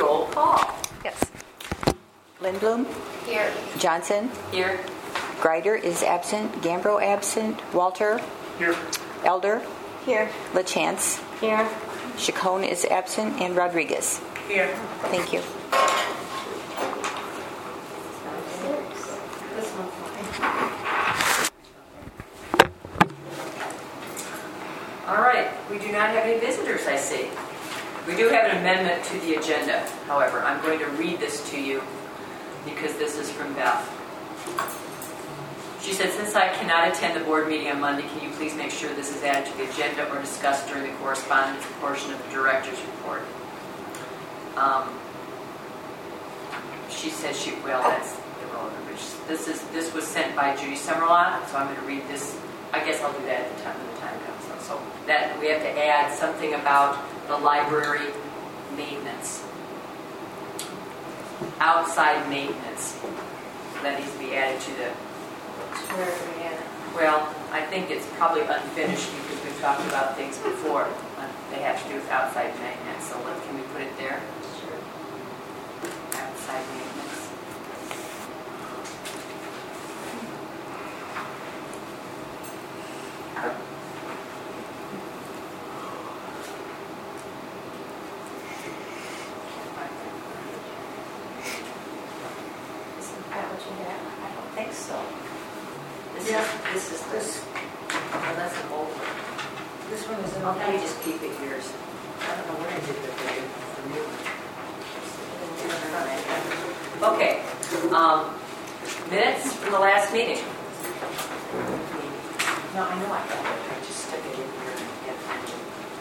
roll call. Yes. Lindblom? Here. Johnson? Here. Greider is absent. Gambro absent. Walter? Here. Elder? Here. LaChance? Here. Chacon is absent. And Rodriguez? Here. Thank you. This one's mine. All right. We do not have any visitors, I see. We do have an amendment to the agenda. However, I'm going to read this to you because this is from Beth. She said, since I cannot attend the board meeting on Monday, can you please make sure this is added to the agenda or discussed during the correspondence portion of the director's report? She says that's irrelevant. This was sent by Judy Summerlot, so I'm going to read this. I guess I'll do that at the time when the time comes. So that we have to add something about the library maintenance, outside maintenance. That needs to be added to the. Where are we at? Well, I think it's probably unfinished because we've talked about things before. They have to do with outside maintenance. So can we put it there? Sure. Outside maintenance. Isn't that what you have? I don't think so. This is this. Oh, that's an old one. This one is an Let me just keep it here. I don't know what I did with the new. Okay. Minutes from the last meeting. No, I know I got it. I just stuck it in here and can't find it.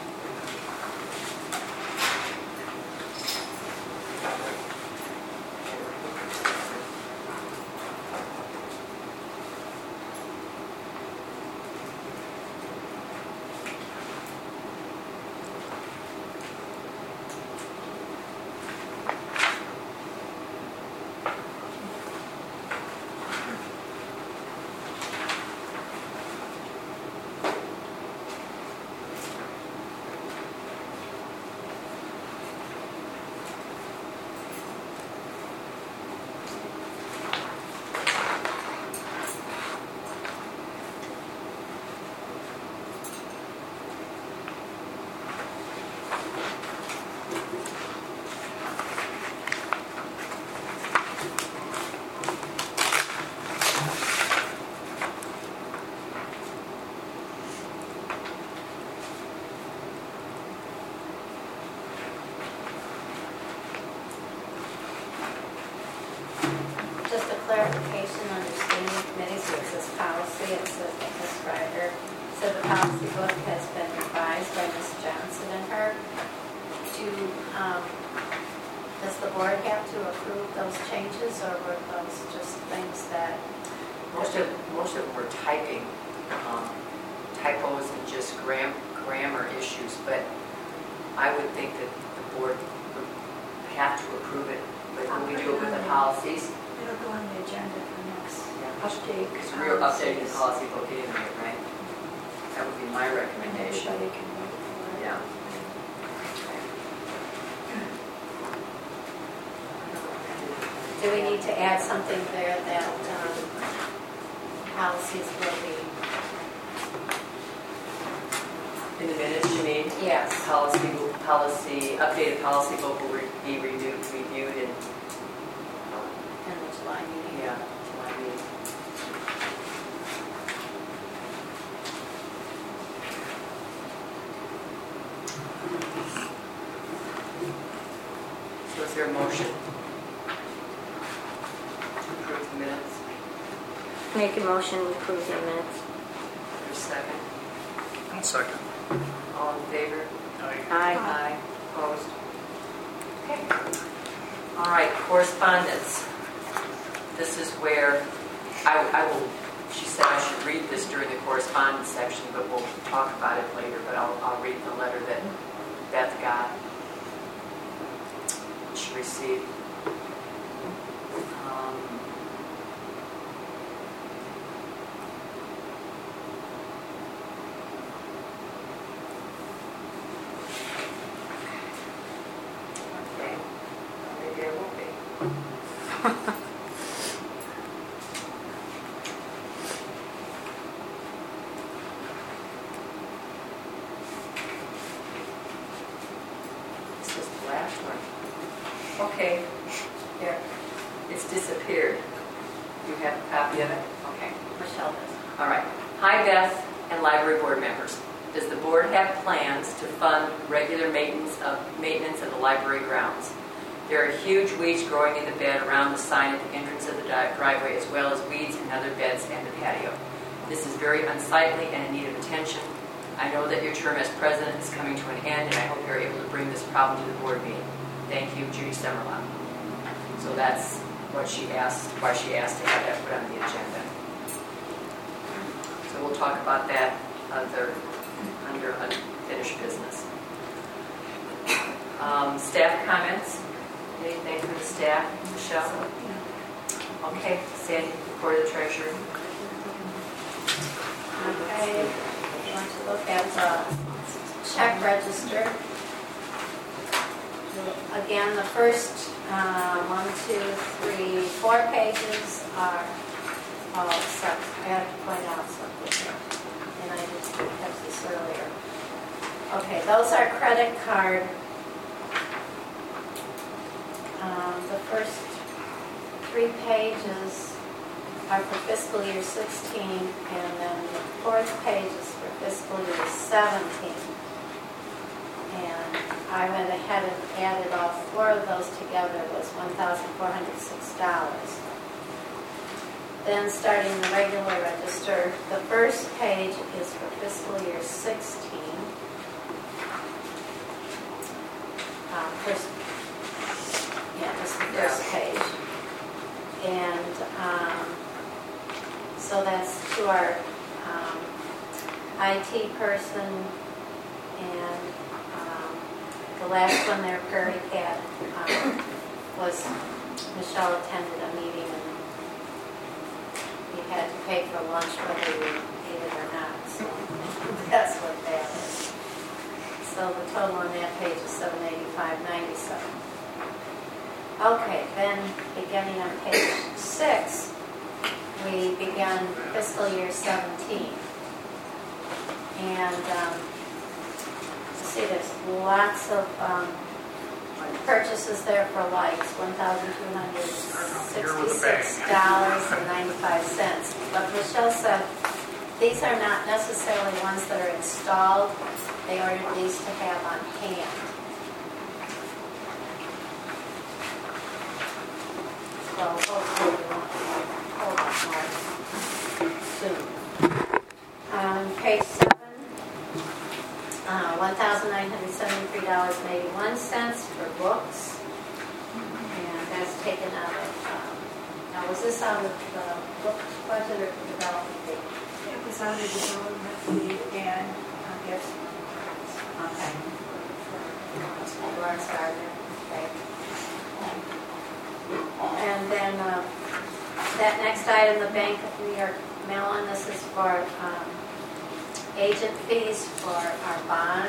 Just a clarification, understanding committee, so it says policy, it says Ms. Ryder. So the policy book has been revised by Ms. Johnson and her. Does the board have to approve those changes, or were those just things that? Most of them were typos and just grammar issues, but I would think that the board would have to approve it. But when we do it with the policies, It'll go on the agenda for next update. because we're updating the policy book anyway, right? That would be my recommendation. Everybody can vote for it. Yeah. Do we need to add something there that policies will be? In the minutes, you mean? Yes. Updated policy book will be reviewed in In the July meeting? Yeah, July meeting. So is there a motion to approve the minutes? Make a motion to approve the minutes. Is there a second? I'll second. All in favor? Aye. Aye. Aye. Opposed? Okay. All right, correspondence. This is where I will, she said I should read this during the correspondence section, but we'll talk about it later, but I'll read the letter that Beth got. She received. Okay. This is the last one. Okay, here. It's disappeared. You have a copy of it? Okay. Michelle does. All right. Hi, Beth and library board members. Does the board have plans to fund regular maintenance of the library grounds? There are huge weeds growing in the bed around the sign at the entrance of the driveway, as well as weeds in other beds and the patio. This is very unsightly and in need of attention. I know that your term as president is coming to an end, and I hope you're able to bring this problem to the board meeting. Thank you, Judy Summerlin. So that's what she asked, why she asked to have that put on the agenda. So we'll talk about that under unfinished business. Staff comments? Anything from the staff? Michelle? Okay, Sandy, report of the treasurer. Okay, you want to look at the check register. Again, the first 4 pages are all except, I have to point out something here, and I just kept this earlier. Okay, those are credit card. The first 3 pages are for fiscal year 16, and then the 4th page is for fiscal year 17. And I went ahead and added all 4 of those together, was $1,406. Then starting the regular register, the first page is for fiscal year 16. Just the first page. And so that's to our IT person, and the last one there, Prairie Cat, was Michelle attended a meeting, and we had to pay for lunch whether we ate it or not. So that's what that is. So the total on that page is $785.97. Okay, then beginning on page 6, we began fiscal year 17. And see, there's lots of purchases there for lights, $1,266.95. But Michelle said these are not necessarily ones that are installed. They ordered these to have on hand. So hopefully we won't hold up more soon. Page 7, $1,973.81 for books. And that's taken out of, now was this out of the book budget or the development fee? It was on the development fee and gifts. Okay. Lawrence Gardner. Okay. And then that next item, the Bank of New York Mellon, this is for agent fees for our bond.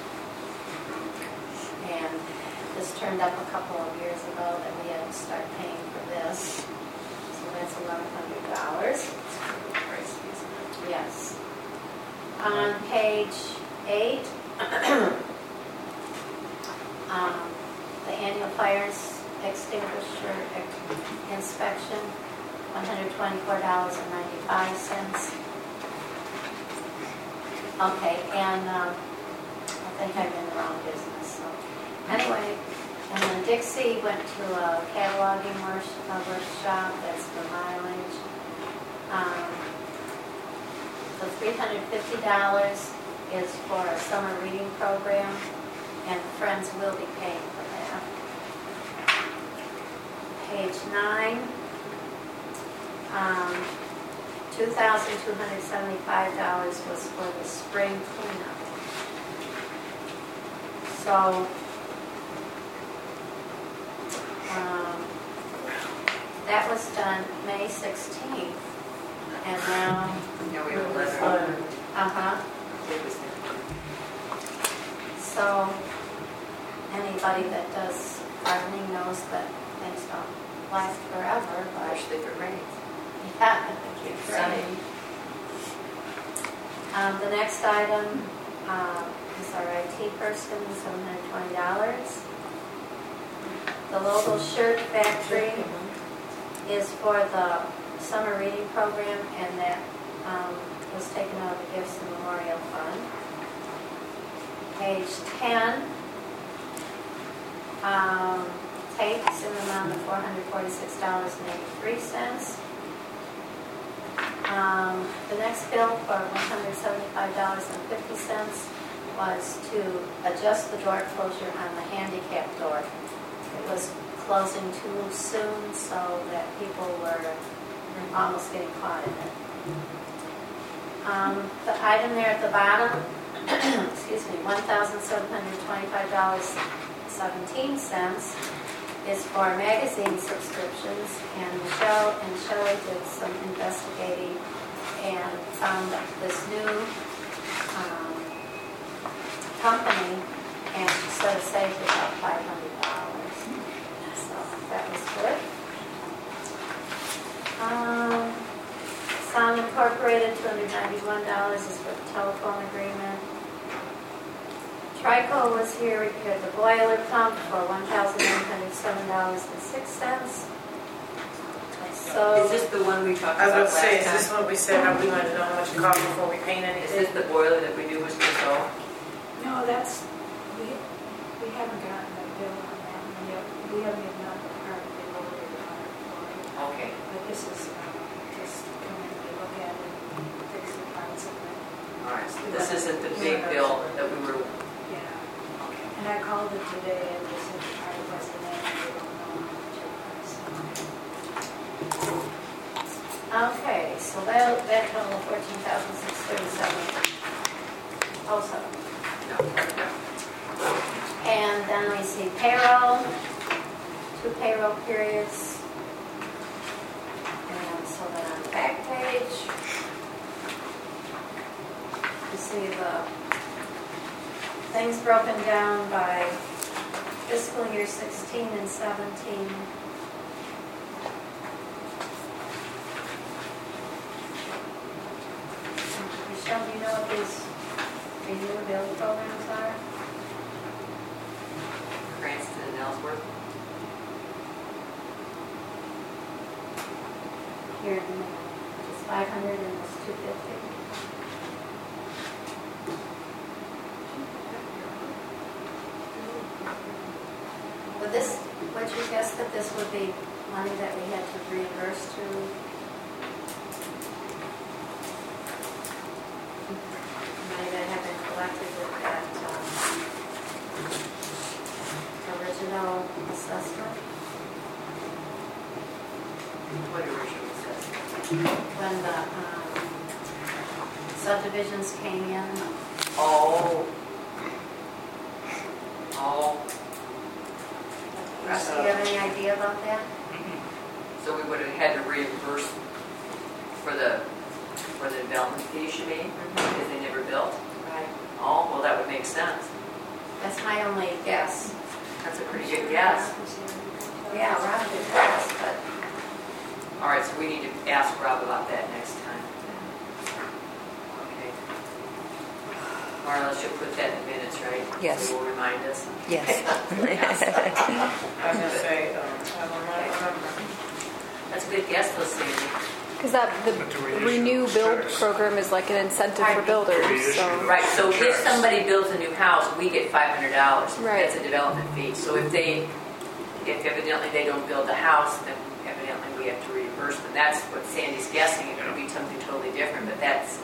And this turned up a couple of years ago that we had to start paying for this. So that's $1,100. Yes. On page 8, the annual fire extinguisher inspection, $124.95. Okay, and I think I'm in the wrong business. So anyway, and then Dixie went to a cataloging workshop. That's for mileage. The $350 is for a summer reading program, and Friends will be paying for that. Page 9, $2,275 was for the spring cleanup. So that was done May 16th, and now Yeah, we have a letter. It was there. So anybody that does gardening knows that things don't last forever, but Especially if it rains. yeah, it keeps raining. The next item is our IT person, $720. The local shirt factory is for the summer reading program, and that was taken out of the Gifts and Memorial Fund. Page 10, tapes in the amount of $446.83. The next bill for $175.50 was to adjust the door closure on the handicap door. It was closing too soon, so that people were almost getting caught in it. The item there at the bottom, excuse me, $1,725.17 is for magazine subscriptions, and Michelle and Shelley did some investigating and found this new company, and she said it saved about $500. So that was good. Sound Incorporated, $291 is for the telephone agreement. Trico was here, repaired the boiler pump for $1,907.06. So, Is this the one we talked I was about about to say, is last this time? what we said, how we wanted to know how much it cost before we paint Is anything? this the boiler that we knew was going to go? No, that's, we haven't gotten a bill on that one yet. We haven't even gotten the current bill over the $100. Okay. But this is just coming to look at it and fix the parts of it. All right. So this isn't the big bill that we were. Yeah. Okay. And I called it today and they said the part was the name, they don't know how much it was. okay, so that total $14,637 also. No. And then we see payroll, 2 payroll periods. And so then on the back page, you see the things broken down by fiscal year 16 and 17. Michelle, do you know what these renew bill programs are? Cranston and Ellsworth. Here, it's 500 and it's 250. Would you guess that this would be money that we had to reimburse to? Money that had been collected with that original assessment? What original says? When the subdivisions came in? Oh. Russ, do you have any idea about that? So we would have had to reimburse for the development fees you made because they never built. Right. Oh, well, that would make sense. That's my only guess. That's a pretty good guess. Yeah, Rob did guess, but All right, so we need to ask Rob about that next time. Okay. Marla, she'll put that in the minutes, right? Yes. So will remind us. Yes. I was going to say, I don't remember. That's a good guess, though, Sandy. Because the But do we issue Renew Build checks? program is like an incentive for builders. Do we issue So Right, so if checks? somebody builds a new house, we get $500. Right. That's a development fee. So if evidently they don't build the house, then evidently we have to reimburse them. That's what Sandy's guessing. It could be something totally different, but that's...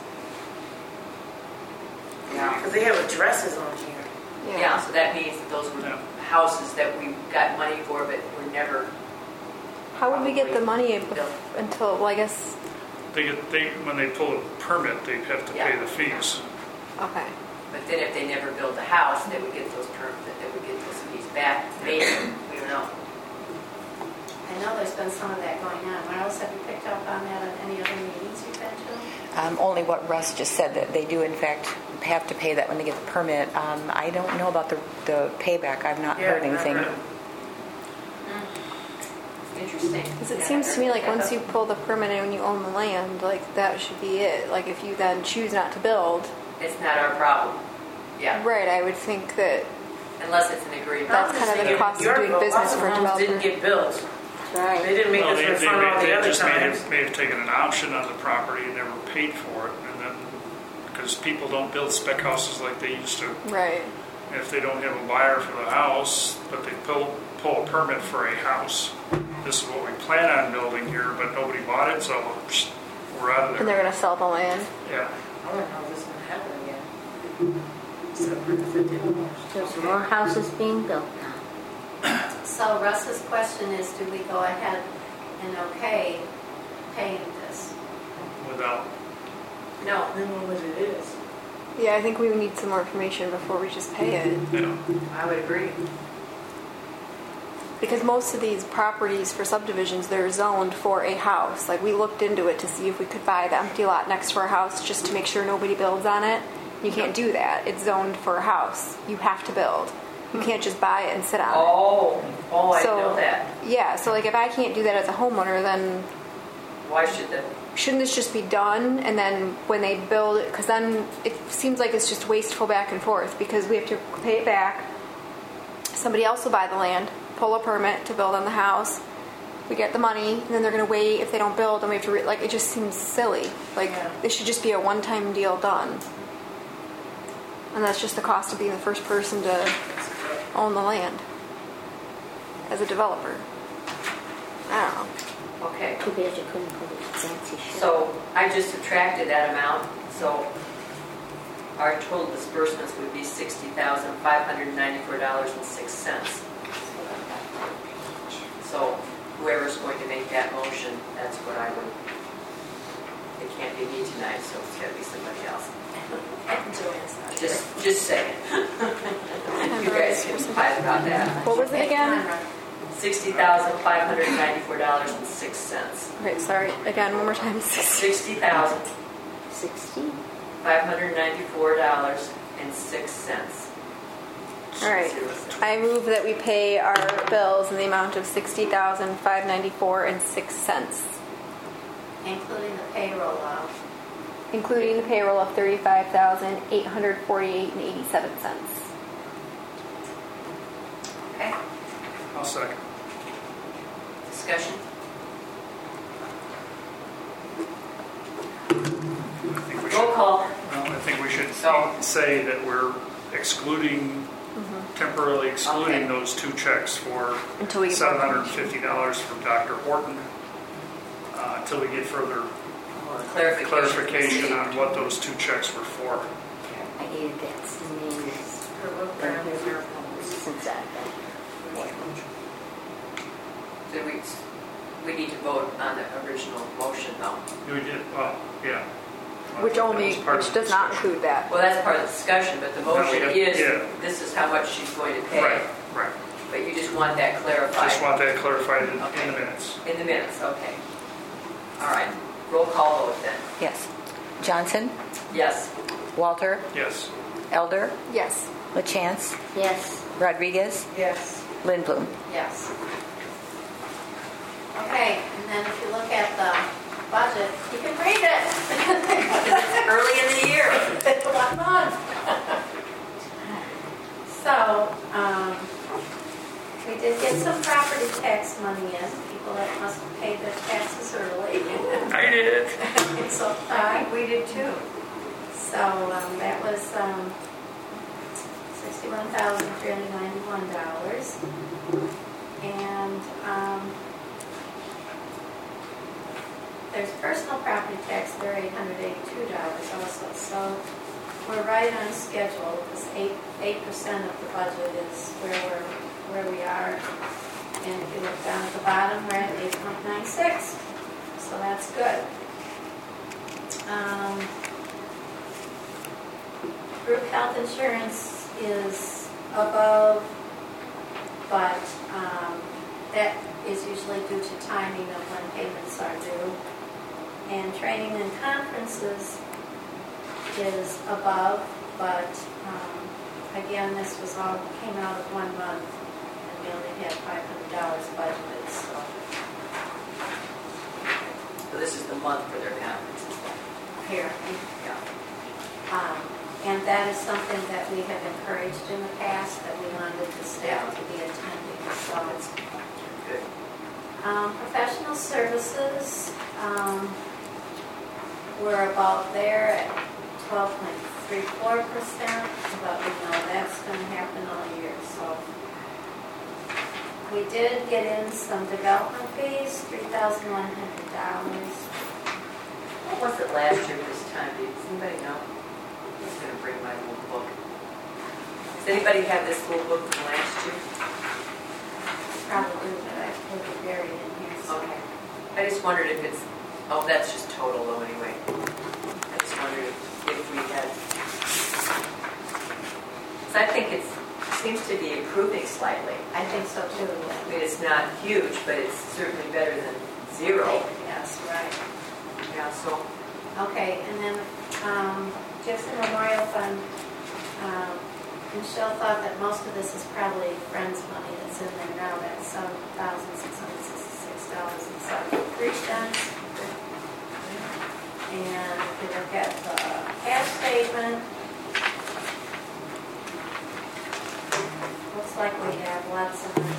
Yeah. Because they have addresses on here. Yeah, so that means that those were Yeah. houses that we got money for, but were never how would we get the money built. until? Well, I guess. When they pull a permit, they have to pay Yeah. the fees. Okay. But then if they never build the house, they would get those fees back. Maybe, we don't know. I know there's been some of that going on. Marlis, have you picked up on that at any other meetings you've been to? Only what Russ just said, that they do in fact have to pay that when they get the permit. I don't know about the payback. I've not heard anything. interesting. Because it Yeah, seems to me like yeah. once you pull the permit and you own the land, like that should be it. Like if you then choose not to build, It's not our problem. Yeah, right, I would think that, unless it's an agreement. That's kind of the cost of doing business for a Lots of homes didn't developer. get built. That's right. They didn't make Well, us they refund all the other just times. may have taken an option on the property and never paid for it, and then, because people don't build spec houses like they used to. right. And if they don't have a buyer for the house, but they pull a permit for a house, this is what we plan on building here, but nobody bought it, so we're out of And they're there. going to sell the land. Yeah. I don't know how this is gonna happen again. $750. There's more houses being built now. So Russ's question is, do we go ahead and okay paying this? Without, No, I don't know what it is. Yeah, I think we need some more information before we just pay it. I would agree. Because most of these properties for subdivisions, they're zoned for a house. Like we looked into it to see if we could buy the empty lot next to our house just to make sure nobody builds on it. You can't do that. It's zoned for a house. You have to build. You can't just buy it and sit on it. Oh, I didn't know that. Yeah, so like if I can't do that as a homeowner, then Why should the, shouldn't this just be done? And then when they build it, because then it seems like it's just wasteful back and forth because we have to pay it back. Somebody else will buy the land, pull a permit to build on the house. We get the money, and then they're going to wait if they don't build, and we have to like it just seems silly. Like Yeah. it should just be a one-time deal done. And that's just the cost of being the first person to own the land as a developer. I don't know. okay. Too bad you couldn't put a fancy shed. So I just subtracted that amount, so our total disbursements would be $60,594.06. So whoever's going to make that motion, that's what I would, it can't be me tonight, so it's got to be somebody else. Joanne's not here. Just saying. You guys can fight about that. What was it Okay, come on, again? Ron. $60,594.06. Okay, sorry. Again, one more time. $60,594.06. All right. I move that we pay our bills in the amount of $60,594.06, Including the payroll of, including the payroll of $35,848.87. Okay, I'll second. discussion? I think we Roll should, call. well, I think we should So- say that we're excluding, temporarily excluding Okay. those two checks for Until we get more $750 from Dr. Horton, until we get further clarification on what those two checks were for. I added that's the name is For what brand is your since I've been. So we need to vote on the original motion though. We did, well, yeah. Which That only, was part of which the does not discussion. include that. Well, that's part of the discussion, but the No, we motion have- is, yeah. this is how much she's going to pay. Right. But you just want that clarified. Just want that clarified in Okay. the minutes. In the minutes, okay. All right, roll call vote then. Yes. Johnson, Yes. Walter, Yes. Elder, Yes. LaChance, Yes, Rodriguez, Yes. Lindblom. yes. Okay, and then if you look at the budget, you can read it. It's early in the year. It's 1 month. So, we did get some property tax money in, people that must have paid their taxes early. I did. So, we did too. So, that was $61,391. And there's personal property tax, they're $882 also. So we're right on schedule, because 8% of the budget is where we are. And if you look down at the bottom, we're at 8.96. So that's good. Group health insurance is above, but that is usually due to timing of when payments are due. And training and conferences is above, but again, this was all came out of 1 month, and we only had $500 budgeted, so a month for their conferences. apparently. Yeah. And that is something that we have encouraged in the past, that we wanted the staff to be attending, so it's Good. professional services, we're about there at 12.34%, but we know that's going to happen all year, so. We did get in some development fees, $3,100. What was it last year this time? Does anybody know? I'm just going to bring my little book. Does anybody have this little book from last year? Probably, but I put it buried in here, so. Okay. I just wondered if it's, oh, that's just total though anyway. I just wondered if we had, because I think it seems to be improving slightly. I think so too. I mean, it's not huge, but it's certainly better than zero. Yes, right. Yeah, so, Okay, and then Gibson Memorial Fund, Michelle thought that most of this is probably Friends money that's in there now. That's $7,666.73. And if you look at the cash statement, looks like we have lots of money.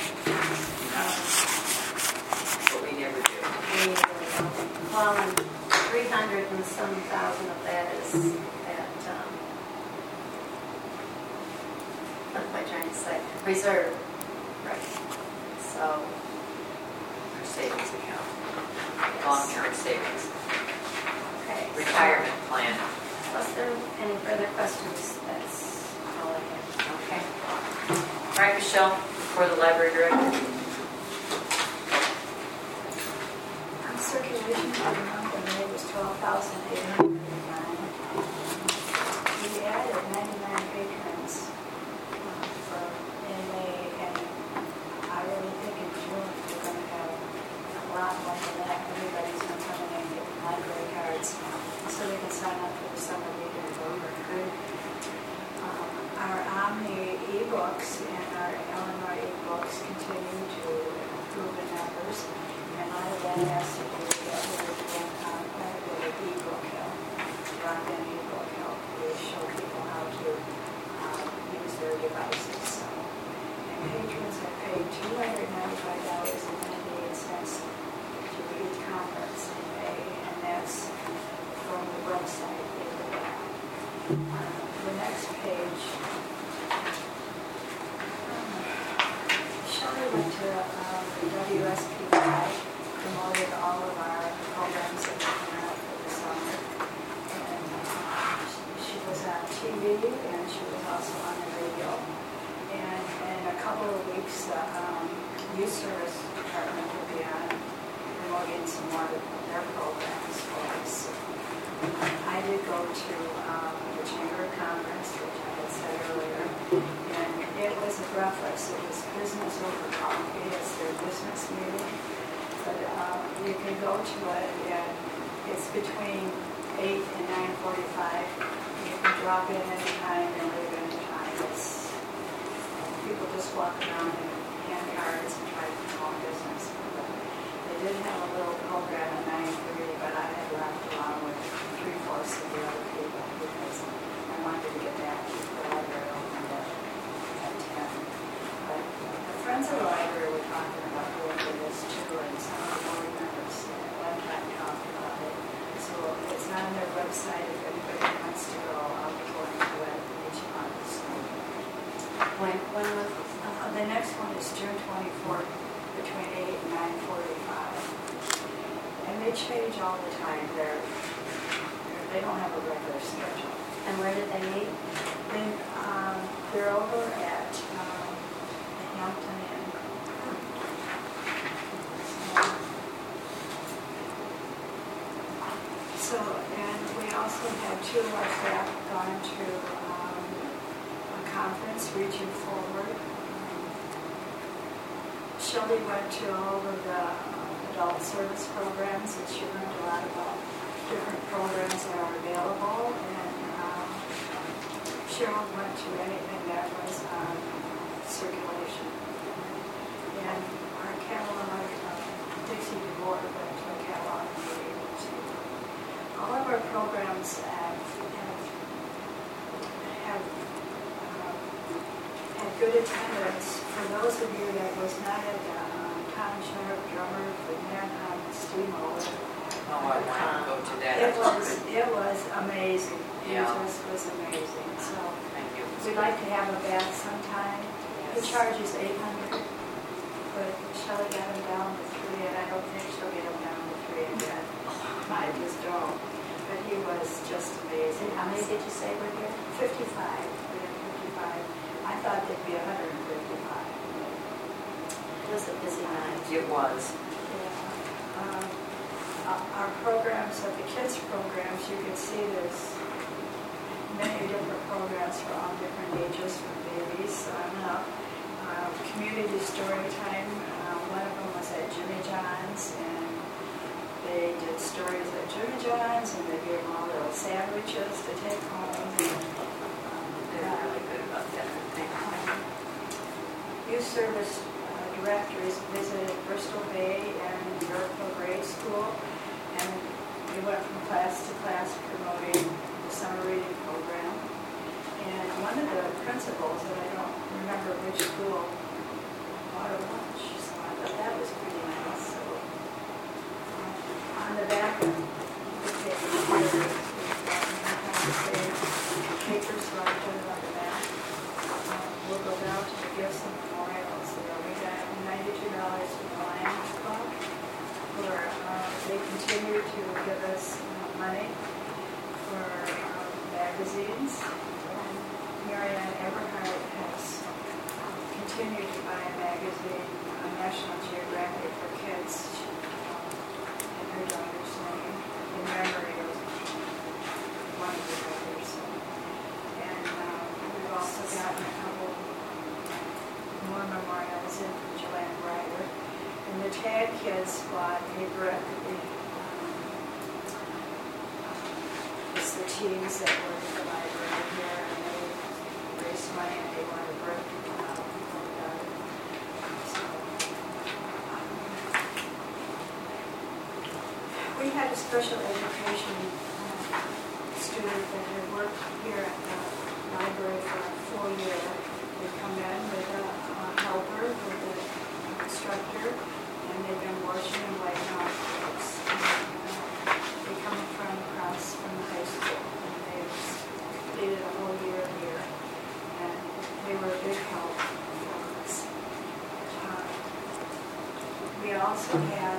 but we never do. We really don't. Well, and 300 and some thousand of that is at, what am I trying to say? Reserve. Right. So, Our savings account, long-term savings, okay. retirement plan. Unless there are any further questions, that's all I have. Okay. All right, Michelle, for the library director. Circulation for the month of May was 12,839. We added 99 patrons in May, and I really think in June we're going to have a lot more than that. Everybody's going to come in and get library cards so they can sign up for the summer reading program. Our Omni ebooks and our Illinois ebooks continue to improve in numbers. And I then asked if we would get rid of quite a bit of ebook help, drop-in ebook help, to show people how to use their devices. So, and patrons have paid $295.98 to each conference in May, and that's from the website. The next page, Shelley went to the WSPI, promoted all of our programs that we came out for the summer. And she was on TV and she was also on the radio. And in a couple of weeks, the youth service department will be on promoting some more of their programs for us. I did go to the Chamber Conference, which I had said earlier, and it was a breathless. It was business over coffee. It's their business meeting. But you can go to it, and it's between 8 and 9:45. You can drop in any time and leave any time. It's, people just walk around and hand cards and try to promote business. But they did have a little program at 9:30, but I had left along with 3/4 of the other people because I wanted to get back to the library open at 10. But the Friends of the Library were talking about doing this too, and some of the board members at one time talked about it. So it's on their website if anybody wants to go. I'll be going to it each month. So When was the next one is June 24th between 8 and 9:45. And they change all the time. They don't have a regular schedule. and where did they meet? Then they're over at the Hampton Inn. So, and we also had two of our staff gone to a conference, Reaching Forward. Shelby went to all of the adult service programs, and she learned a lot about different programs that are available. And Cheryl went to anything that was circulation. And our catalog, Dixie DeVore went to a catalog meeting. good attendance. For those of you that was not at the Tom Sharp drummer for Marathon Steamroller, Oh, I want to go to that. it was amazing. It Yeah. just was amazing. So Thank you. we'd like to have a bath sometime. He Yes. charges $800, but Shelley got him down to 3, and I don't think she'll get him down to 3 again. I just don't. But he was just amazing. And how many did you say were here? 55. We had 55. I thought they'd be 155. It was a busy night. It was. Yeah. Our programs, the kids' programs, you can see there's many different programs for all different ages for babies on up. Community story time, one of them was at Jimmy John's, and they did stories at Jimmy John's, and they gave them all little sandwiches to take home. They're really good about that. Youth service directors visited Bristol Bay and Yorkville Grade School, and we went from class to class promoting the summer reading program. And one of the principals, and I don't remember which school, bought a lunch, so I thought that was pretty nice. So on the back of the page, papers, so I put it on the back. We'll go down to the gifts and memorials. We got $92 from the Lions Club, where they continue to give us money for magazines. Marianne Everhart has continued to buy a magazine, National Geographic for Kids, in her daughter's name, in memory of one of the daughters. And we've also gotten a couple more memorials in from Joanne Ryder. And the TAG kids bought a brick. It's the teams that work at the library here, and they raised money and they want a brick. We had a special education student that had worked here at the library for a full year. They come in with a helper, with an instructor, and they've been washing and wiping off books. They come from across from the high school, and they've completed a whole year here, and they were a big help for us. We also had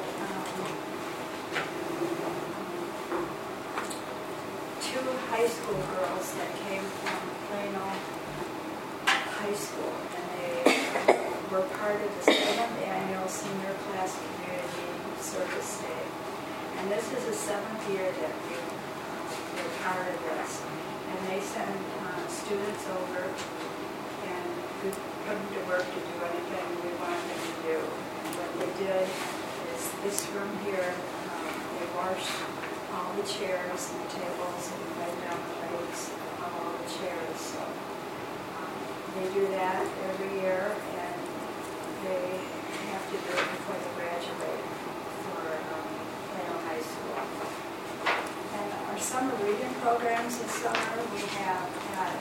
two high school girls that came from Plano High School, and they were part of the 7th annual senior class community service day. And this is the 7th year that we're part of this. And they send students over, and we put them to work to do anything we wanted them to do. And what they did is this room here, they washed all the chairs and the tables and wiped down the legs of all the chairs. So they do that every year, and they have to do it before they graduate for Plano High School. And our summer reading programs this summer, we have had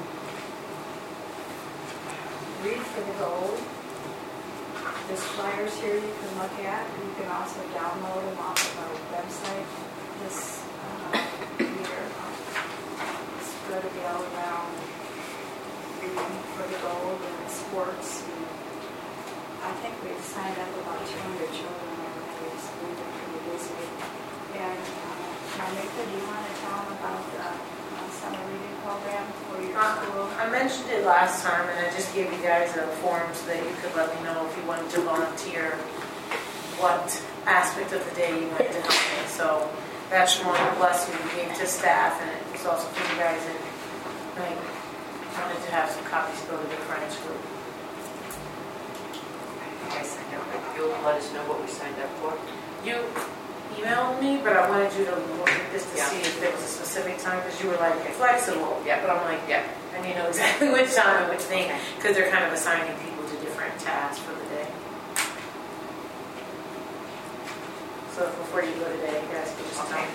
Read for the Gold. There's flyers here you can look at. You can also download them off of our website this year. Spread it all around. Reading for the Gold and sports. And I think we've signed up about 200 children already, so we've been pretty busy. And Monica, do you want to tell them about the summer reading program for your school? I mentioned it last time, and I just gave you guys a form so that you could let me know if you wanted to volunteer, what aspect of the day you wanted to help me. So that's one blessing we gave to staff, and it was also for you guys. And I wanted to have some copies go to the French group. I signed up. You'll let us know what we signed up for. You emailed me, but I wanted you to look at this to Yeah. see if there was a specific time, because you were like, flexible. Yeah. But I'm like, Yeah. and you know exactly which time and which thing, Okay. because they're kind of assigning people to different tasks for the day. So before you go today, you guys can just tell Okay. me.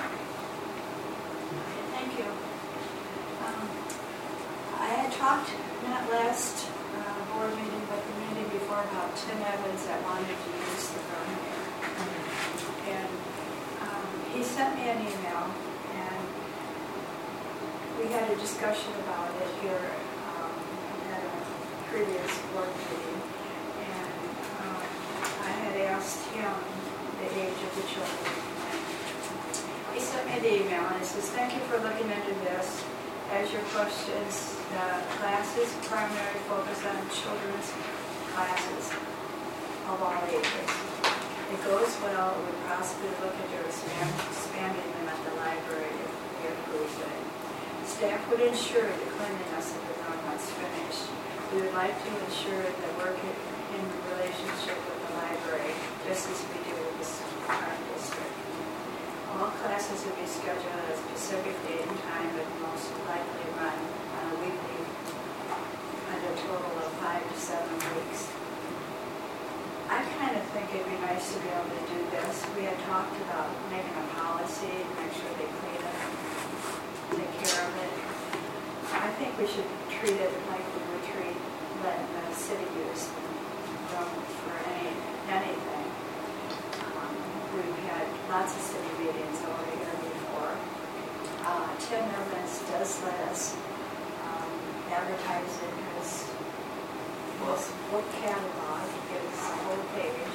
Thank you. I had talked not last board meeting, but the meeting before, about Tim Evans that wanted to use the room here. And he sent me an email, and we had a discussion about it here at a previous board meeting. And I had asked him the age of the children. He sent me the email, and he says, "Thank you for looking into this. As your questions, the classes primarily focus on children's classes of all ages. It goes well, we would possibly look into expanding them at the library if we approve it. Staff would ensure the cleanliness of the room once finished. We would like to ensure that work in relationship with the library, just as we do with the current district. All classes will be scheduled at a specific date and time, but most likely run on a weekly and a total of 5 to 7 weeks. I kind of think it'd be nice to be able to do this. We had talked about making a policy, make sure they clean it, take care of it. I think we should treat it like we would treat letting the city use the room for anything. We've had lots of city meetings over here before. Tim Evans does let us advertise in his book catalog, gives a whole page.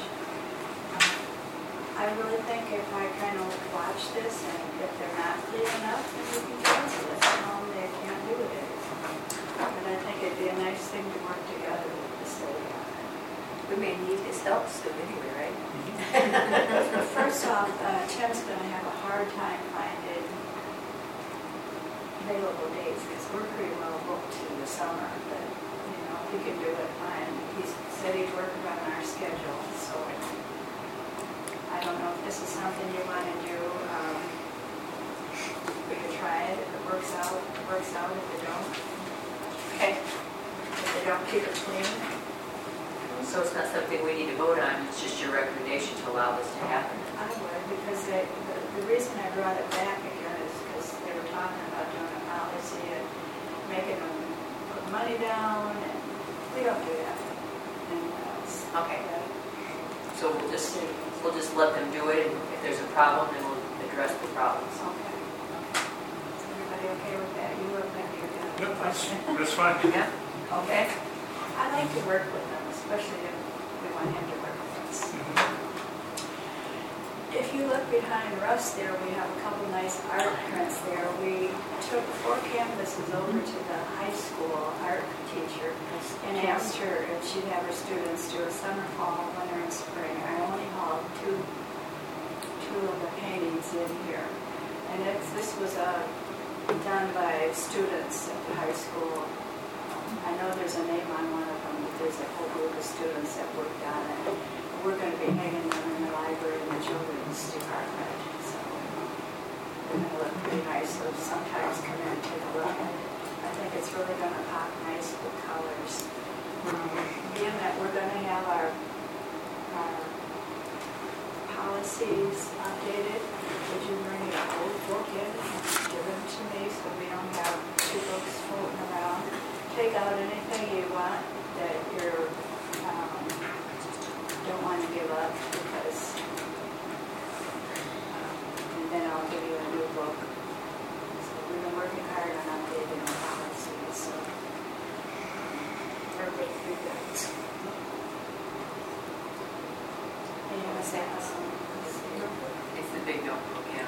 I really think if I kind of watch this, and if they're not clean enough, then we can cancel it. They can't do it anymore. But I think it'd be a nice thing to work together with the city on it. We may need his help soon anyway, right? First off, Tim's going to have a hard time finding available dates because we're pretty well booked in the summer. But he can do it fine. He said he'd work around our schedule, so I don't know if this is something you want to do. We could try it. If it works out, it works out. If it don't, Okay. if they don't keep it clean. So it's not something we need to vote on, it's just your recommendation to allow this to happen? I would, because the reason I brought it back again is because they were talking about doing a policy and making them put money down, and we don't do that. Okay. So we'll just let them do it, and if there's a problem, then we'll address the problems. Okay. Is everybody okay with that? You look like you're good. Yep, that's fine. Yeah? Okay? I like to work with them, especially if we want him to work with us. If you look behind Russ there, we have a couple nice art prints there. We took 4 canvases over to the high school art teacher and asked her if she'd have her students do a summer, fall, winter, and spring. I only hauled two of the paintings in here. And this was done by students at the high school. I know there's a name on one of them, but there's a whole group of students that worked on it. We're going to be hanging them in the library in the children's department. So they're going to look pretty nice. So sometimes come in and take a look at it. I think it's really going to pop nice with colors. Being that we're going to have our policies updated, would you bring an old book in and give them to me so we don't have 2 books floating around? Take out anything you want that you don't want to give up, because and then I'll give you a new book. So we've been working hard on updating our policies, so everybody do that. And you want to say something? It's the big notebook, yeah.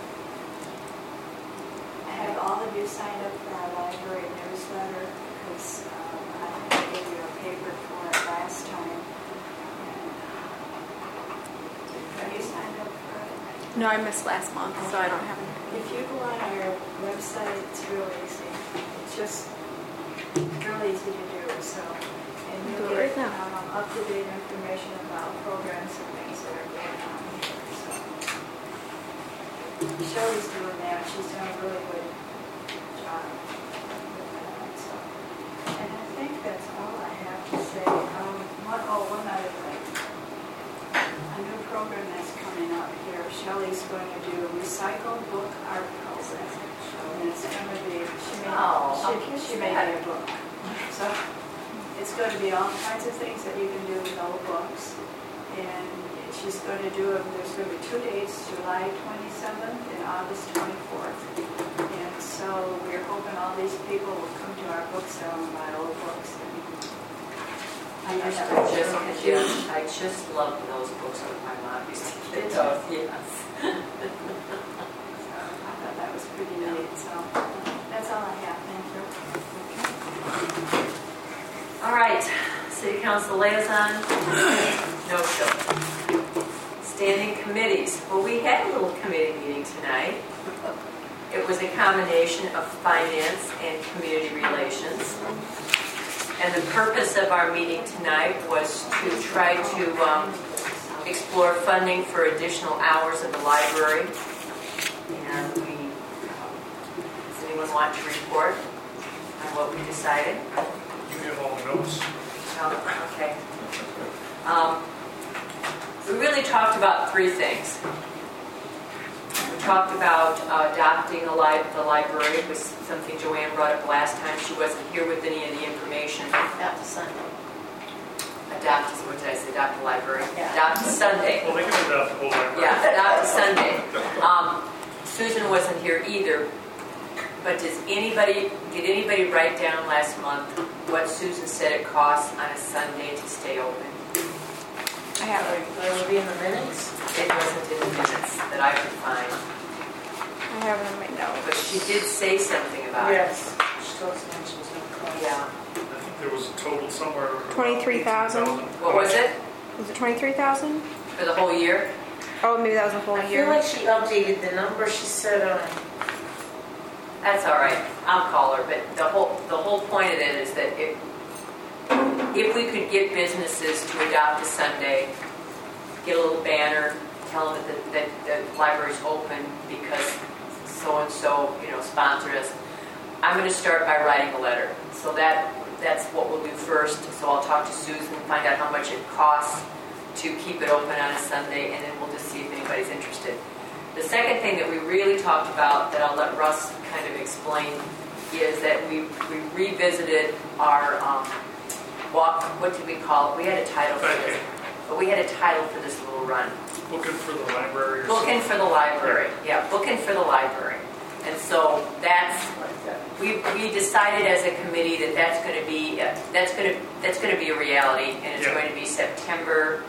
Have all of you signed up for our library newsletter? Because I gave you a paper for it last time. Have you signed up for it? No, I missed last month, so I don't have any. If you go on our website, it's real easy. It's just real easy to do. So, and Do you'll it get right now. up-to-date information about programs and things that are going on here. So, Shelley's doing that. She's done a really good job with that. So, and I think that's all I have to say. One other thing. A new program that's coming up here. Shelley's going to do recycled book art program. And it's going to be, she made me a book. So it's going to be all kinds of things that you can do with old books. And she's going to do them, there's going to be 2 dates, July 27th and August 24th. And so we're hoping all these people will come to our book sale and buy old books. I just love those books that my mom used to get those, yes. So I thought that was pretty neat. So that's all I have. Thank you. All right, City Council liaison, no show. Standing committees. Well, we had a little committee meeting tonight. It was a combination of finance and community relations. And the purpose of our meeting tonight was to try to explore funding for additional hours in the library. And does anyone want to report on what we decided? You have all the notes. Okay. We really talked about 3 things. We talked about adopting the library. It was something Joanne brought up last time. She wasn't here with any of the information. Adopt a Sunday. What did I say? Adopt the library? Yeah. Adopt a Sunday. Well, they can adopt the whole library. Yeah, adopt a Sunday. Susan wasn't here either. But did anybody write down last month what Susan said it costs on a Sunday to stay open? I have it. Will it be in the minutes? It wasn't in the minutes that I could find. I have it in my notes. But she did say something about Yes. She told us when she was going to call. it. Yeah. I think there was a total somewhere. around 23,000. 18,000. What was it? Was it 23,000? For the whole year? Oh, maybe that was a whole I feel year. like she updated the number she said on. That's all right. I'll call her. But the whole point of it is that if we could get businesses to adopt a Sunday, get a little banner, tell them that the library's open because so-and-so, sponsored us. I'm going to start by writing a letter. So that's what we'll do first. So I'll talk to Susan and find out how much it costs to keep it open on a Sunday, and then we'll just see if anybody's interested. The second thing that we really talked about that I'll let Russ kind of explain is that we revisited our walk, what did we call it? We had a title for this. But we had a title for this little run. Looking for the library or Booking for the library. Yeah, booking for the library. And so we decided as a committee that that's going to be a reality, and it's going to be September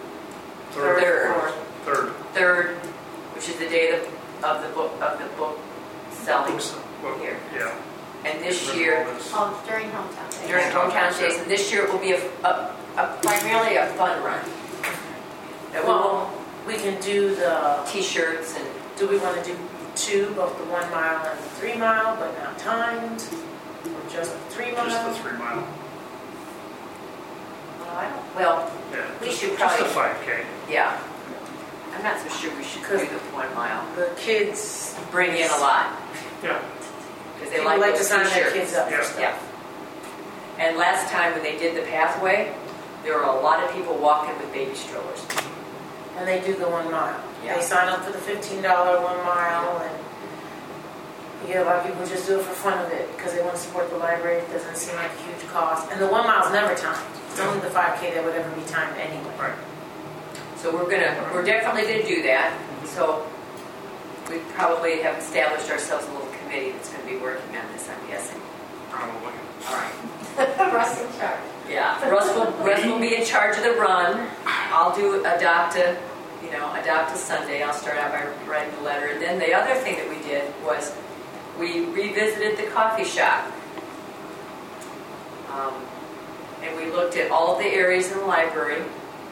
3rd, which is the day of the book selling here. Yeah. And this year, During hometown day. during hometown days, and this year it will be primarily a fun run. That We can do the. T-shirts and. Do we want to do 2, both the 1 mile and the 3 mile, but not timed? Or just the 3 mile? Just the 3 mile. Well, Yeah. we just, should probably. Just a 5K. Yeah. I'm not so sure we should do the 1 mile. The kids Bring in a lot. Yeah. Because they people like like to those sign their T-shirts. kids up Yeah. for stuff. Yeah. And last time when they did the pathway, there were a lot of people walking with baby strollers. And they do the 1 mile. Yeah. They sign up for the $15 1 mile, and you get a lot of people who just do it for fun of it because they want to support the library. It doesn't seem like a huge cost. And the 1 mile's never timed. It's only the 5K that would ever be timed anyway. Right. So we're definitely gonna do that. So we probably have established ourselves a little committee that's gonna be working on this, I'm guessing. Probably. All right. Russ in charge. Yeah, Russ will be in charge of the run. I'll do adopt a Sunday. I'll start out by writing a letter. And then the other thing that we did was we revisited the coffee shop. And we looked at all the areas in the library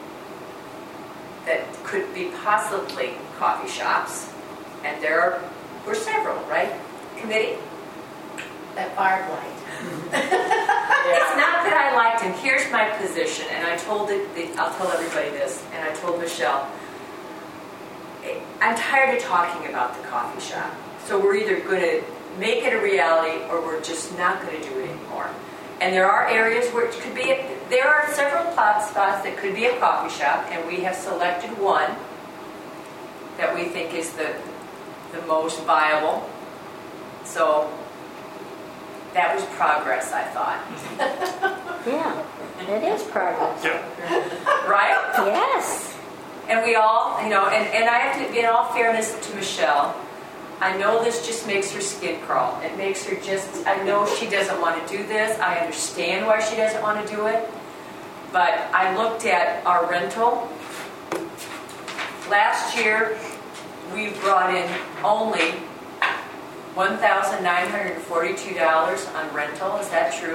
that could be possibly coffee shops. And there were several, right? Committee? That Barb liked. It's not that I liked him. Here's my position, and I'll tell everybody this, and I told Michelle, I'm tired of talking about the coffee shop. So we're either going to make it a reality or we're just not going to do it anymore. And there are areas where it could be, there are several spots that could be a coffee shop, and we have selected one that we think is the most viable. So that was progress, I thought. Yeah, it is progress. Yeah. Right? Yes. And we all, and I have to, in all fairness to Michelle, I know this just makes her skin crawl. It makes her just, I know she doesn't want to do this. I understand why she doesn't want to do it. But I looked at our rental. Last year, we brought in only $1,942 on rental. Is that true?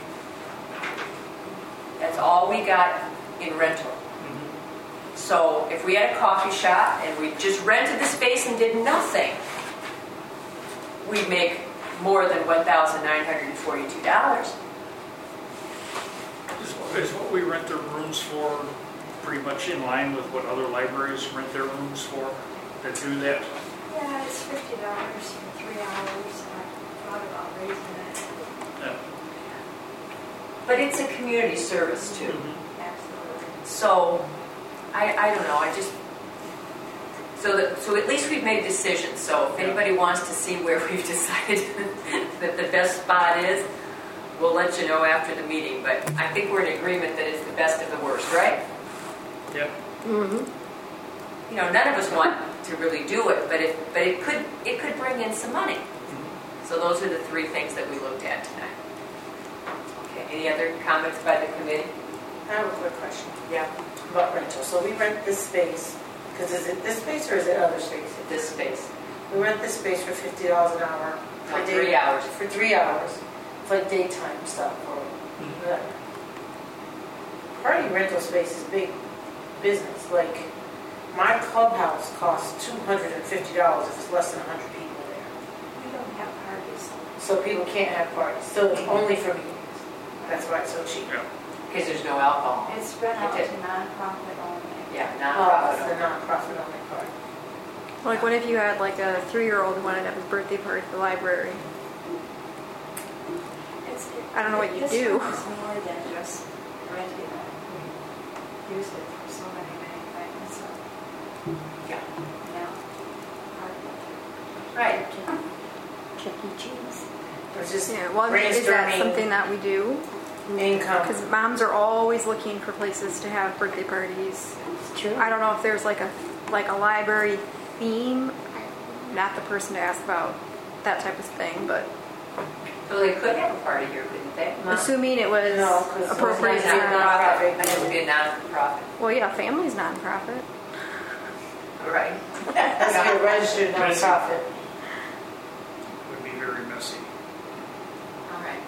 That's all we got in rental. So if we had a coffee shop and we just rented the space and did nothing, we'd make more than $1,942. Is what we rent the rooms for pretty much in line with what other libraries rent their rooms for that do that? Yeah, it's $50 for 3 hours, and I thought about raising it. Yeah. But it's a community service too. Absolutely. So I don't know. So at least we've made decisions. So if anybody wants to see where we've decided that the best spot is, we'll let you know after the meeting. But I think we're in agreement that it's the best of the worst, right? Yep. Mm-hmm. None of us want to really do it, but it could bring in some money. So those are the 3 things that we looked at tonight. Okay. Any other comments by the committee? I have a quick question Yeah. about rental. So we rent this space, because is it this space or is it other space? This space. We rent this space for $50 an hour. For 3 hours. For 3 hours. It's like daytime stuff or whatever. Party rental space is big business. Like, my clubhouse costs $250 if it's less than 100 people there. We don't have parties. So people can't have parties. So it's only for meetings. That's why it's so cheap. Yeah. Because there's no alcohol. It's rent out It to did. nonprofit only. Yeah, Oh, nonprofit. it's the non-profit only part. Like, what if you had like a 3-year-old who wanted to have his birthday party at the library? I don't know what you this do. one is more than just renting it. Use it for so many things. So, Yeah. party. Right. Chuck E. Cheese. It's just Yeah, well, is that brainstorming something that we do? income. Because moms are always looking for places to have birthday parties. It's true. I don't know if there's like a library theme. I'm not the person to ask about that type of thing, but So they could have a party here, couldn't they? assuming it was No, 'cause appropriate. it's not to- nonprofit. It has to be a non-profit. Well, yeah, family's nonprofit. Right. Has to be a registered nonprofit. Would be very messy, All right.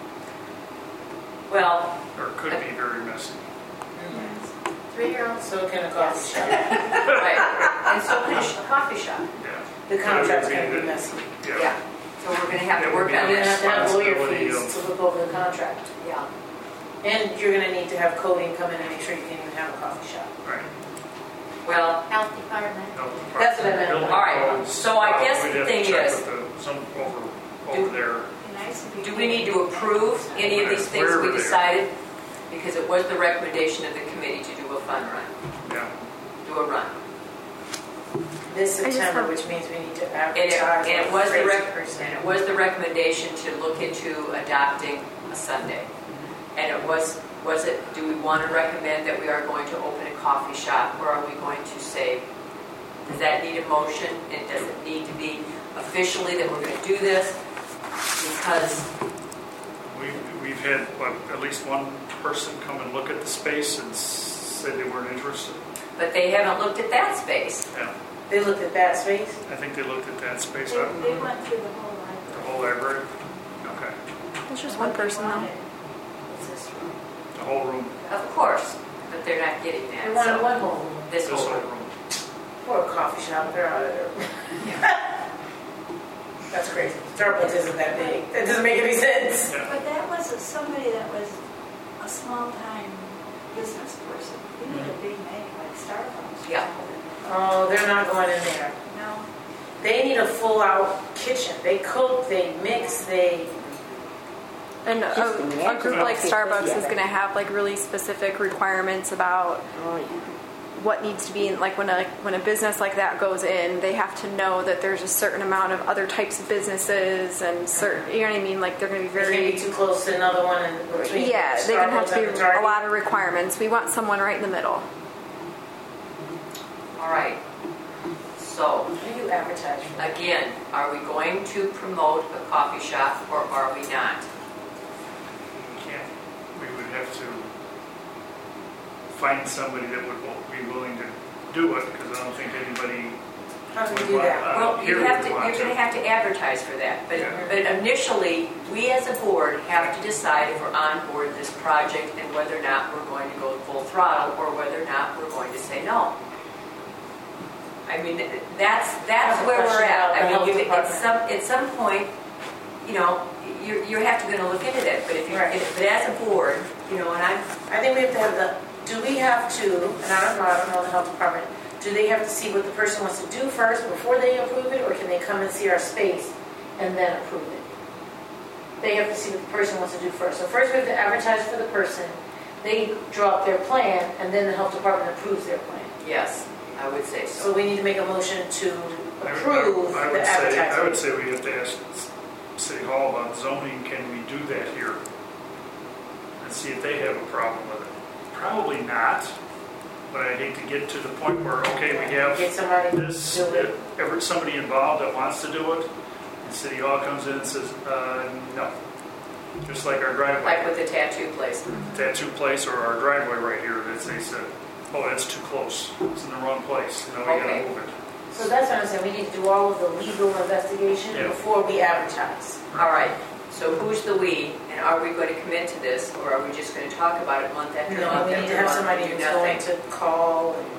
Well, or could be very messy. 3-year-old, so can a coffee shop. right. And so could a coffee shop. Yeah. The contract's But it gonna would be messy. Yeah. So we're going to have to It would work be on You're gonna have this. to have lawyer Responsibility fees to look over the contract. Yeah. And you're gonna need to have coding come in and make sure you can even have a coffee shop. Right. Well, Health department. That's what I meant. Building All right. codes, So I guess we'd the have to thing check is- with some over Do- there. It'd be nice to be. do we need to approve any of these things Wherever we they are. decided? Because it was the recommendation of the committee to do a fun run. Yeah. Do a run. This I just September, have- which means we need to And advertise. it like was the crazy and person. it was the recommendation to look into adopting a Sunday. And it was it, do we want to recommend that we are going to open a coffee shop, or are we going to say, does that need a motion? And does it need to be officially that we're going to do this? Because, We've had, at least one person come and look at the space and said they weren't interested. but they haven't looked at that space. Yeah. They looked at that space. I think they looked at that space, They the went through the whole library. whole library. Okay. There's just one person though. It's this room. The whole room, Of course, but they're not getting They that. wanted So one whole room. this this whole whole room. room. Poor coffee shop, they're out of there. That's crazy. Starbucks isn't that big. That doesn't make any sense. Yeah. But that was somebody that was a small-time business person. You need a big name like Starbucks. Yeah. Oh, they're not going in there. No. They need a full-out kitchen. They cook, they mix, they... And Just a imagine group like how people Starbucks is together. going to have like really specific requirements about Oh, yeah. what needs to be in, like when a business like that goes in, they have to know that there's a certain amount of other types of businesses and certain, you know what I mean? Like they're going to be They very, can't be too close to another one in between. yeah, they're going to have to be Starbucks and Target. a lot of requirements. We want someone right in the middle. All right. So, What do you advertise for? again, are we going to promote a coffee shop or are we not? We can't, we would have to find somebody that would be willing to do it, because I don't think anybody How do we would do want, that? Well, here you're would going want to to. have to advertise for that. But, Yeah. but initially, we as a board have to decide if we're on board this project and whether or not we're going to go full throttle or whether or not we're going to say no. I mean, that's where we're at. I mean, at some point, you know, you have to going to look into that. But but as a board, you know, and I think we have to have do we have to, and I don't know the health department, do they have to see what the person wants to do first before they approve it, or can they come and see our space and then approve it? They have to see what the person wants to do first. So first we have to advertise for the person, they draw up their plan, and then the health department approves their plan. yes, I would say so. So we need to make a motion to approve I the would advertising. say we have to ask City Hall about zoning, can we do that here? And see if they have a problem with it. Probably not, but I hate to get to the point where, okay, we have Get somebody to this, do it. somebody involved that wants to do it, and City Hall comes in and says, no. Just like our driveway. Like with the tattoo place. Tattoo place or our driveway right here, that they said, oh, that's too close, it's in the wrong place, you know, we Okay. gotta move it. So that's what I'm saying, we need to do all of the legal investigation Yeah. before we advertise. All right, so who's the we, and are we going to commit to this, or are we just going to talk about it month after No, month we after need to have month somebody and do who's going nothing? to call and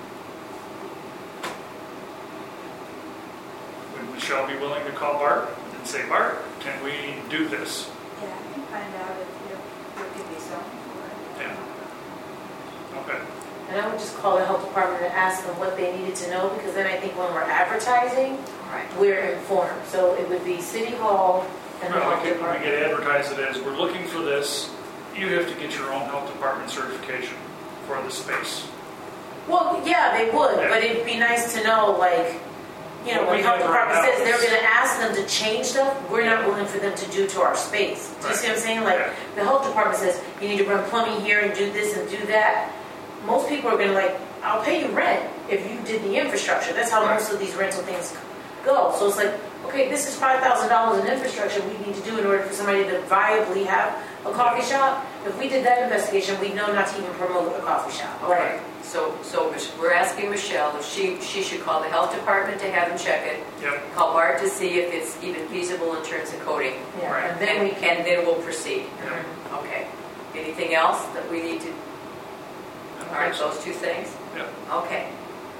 Would Michelle be willing to call Bart and say, Bart, can we do this? Yeah, I can find out if there could be something for it. Yeah. Okay. And I would just call the health department and ask them what they needed to know, because then I think when we're advertising, All right, we're informed. So it would be City Hall and the Well, health we could department. advertise it as, we're looking for this, you have to get your own health department certification for the space. Well, yeah, they would, Yeah. but it'd be nice to know, like, you know, What when we health have right department now says they're is- going to ask them to change stuff, we're not willing for them to do to our space. Do you see what I'm saying? Like, Yeah. the health department says, you need to run plumbing here and do this and do that. Most people are going to like, I'll pay you rent if you did the infrastructure. That's how Right. most of these rental things go. So it's like, okay, this is $5,000 in infrastructure we need to do in order for somebody to viably have a coffee shop. If we did that investigation, we'd know not to even promote a coffee shop. okay. So we're asking Michelle if she should call the health department to have them check it, Yep. call Bart to see if it's even feasible in terms of coding, Yeah, Right. and then we can. and then we'll proceed. Yep. Okay. Anything else that we need to, all right, those two things? Yep. Okay.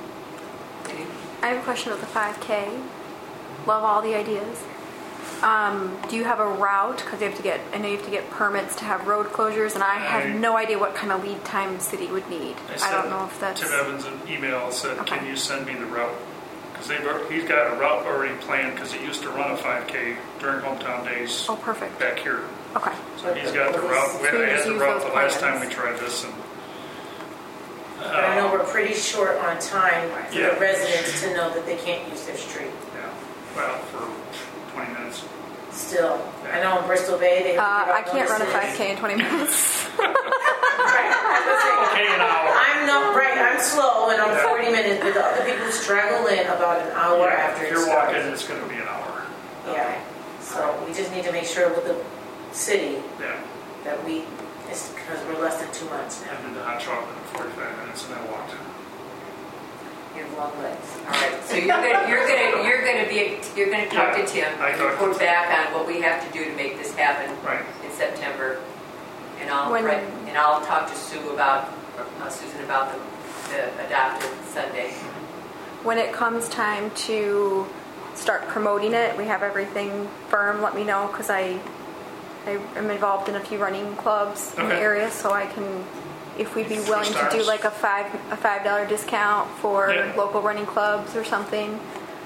I have a question about the 5K. Love all the ideas. Do you have a route? Because I know you have to get permits to have road closures, and I have no idea what kind of lead time city would need. I don't know if that's... Tim Evans an email said, Okay. can you send me the route? Because he's got a route already planned, because he used to run a 5K during hometown days Oh, perfect. back here. Okay. So he's got the route. So you I just had the use route those the last time plans. we tried this, and But I know we're pretty short on time for Yeah. the residents to know that they can't use their street. yeah, well, for 20 minutes. Still, I know in Bristol Bay, they have to I give out can't run a notices. 5K in 20 minutes. Right, I was gonna say, Okay, an hour. I'm not, right, I'm slow and I'm Yeah. 40 minutes, but the other people straggle in about an hour Yeah, after if it you're starts. walking, it's going to be an hour. Yeah, so we just need to make sure with the city Yeah, that we, it's because we're less than 2 months I now. did the hot chocolate in 45 minutes, and I walked. You have long legs. All right. So you're gonna talk to Tim, I talked to report Tim. back on what we have to do to make this happen Right. in September, and I'll When- talk to Susan about the adopted Sunday. When it comes time to start promoting it, we have everything firm, let me know, because I am involved in a few running clubs in the Okay. area, so I can, if we'd be For willing to do starts. like a $5 discount for Yeah. local running clubs or something.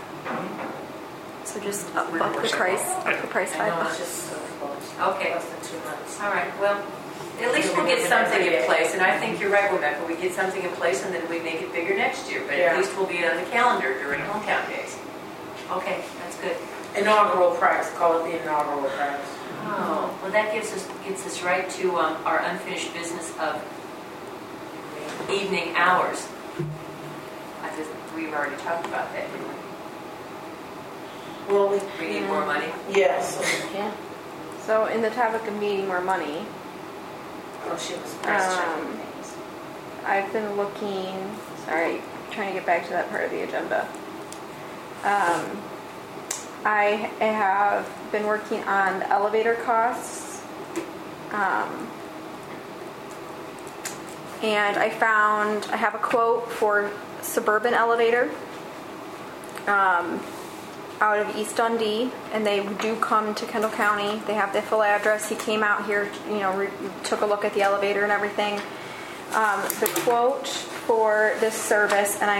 So just up the price, Yeah. up the price I know, $5. it's just so close. Okay. Less than 2 months. All right. Well, At least we'll get something in place, and I think you're right, Rebecca. We get something in place, and then we make it bigger next year. But Yeah. at least we'll be on the calendar during hometown days. Okay, that's good. Inaugural prize, call it the inaugural prize. Oh, well, that gets us right to our unfinished business of evening hours. We've already talked about that, didn't Well, we? We need more money. yes. Yeah. So in the topic of needing more money, Oh, she was price checking Um, things. I've been looking, sorry, trying to get back to that part of the agenda. I have been working on the elevator costs. And I have a quote for Suburban Elevator out of East Dundee, and they do come to Kendall County. They have their full address. He came out here, took a look at the elevator and everything. The quote for this service, and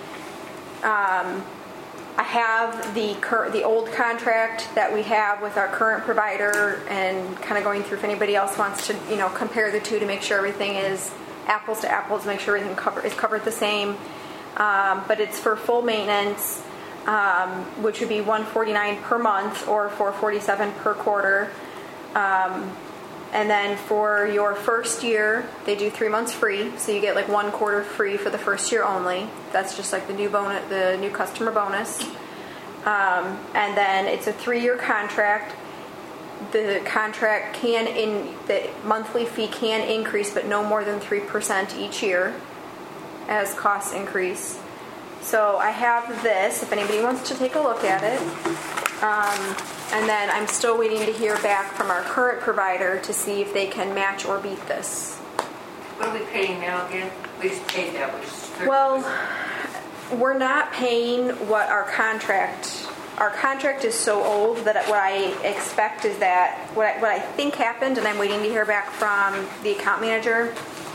I have the old contract that we have with our current provider, and kind of going through if anybody else wants to, compare the two to make sure everything is apples to apples, make sure everything is covered the same. But it's for full maintenance, which would be $149 per month or $447 per quarter. And then for your first year, they do 3 months free, so you get like 1 quarter free for the first year only. That's just like the new customer bonus. And then it's a 3-year contract. The contract the monthly fee can increase, but no more than 3% each year as costs increase. So I have this, if anybody wants to take a look at it. And then I'm still waiting to hear back from our current provider to see if they can match or beat this. What are we paying now again? We just paid that, which is 30%. Well, we're not paying what our contract is so old that what I expect is that what I think happened, and I'm waiting to hear back from the account manager.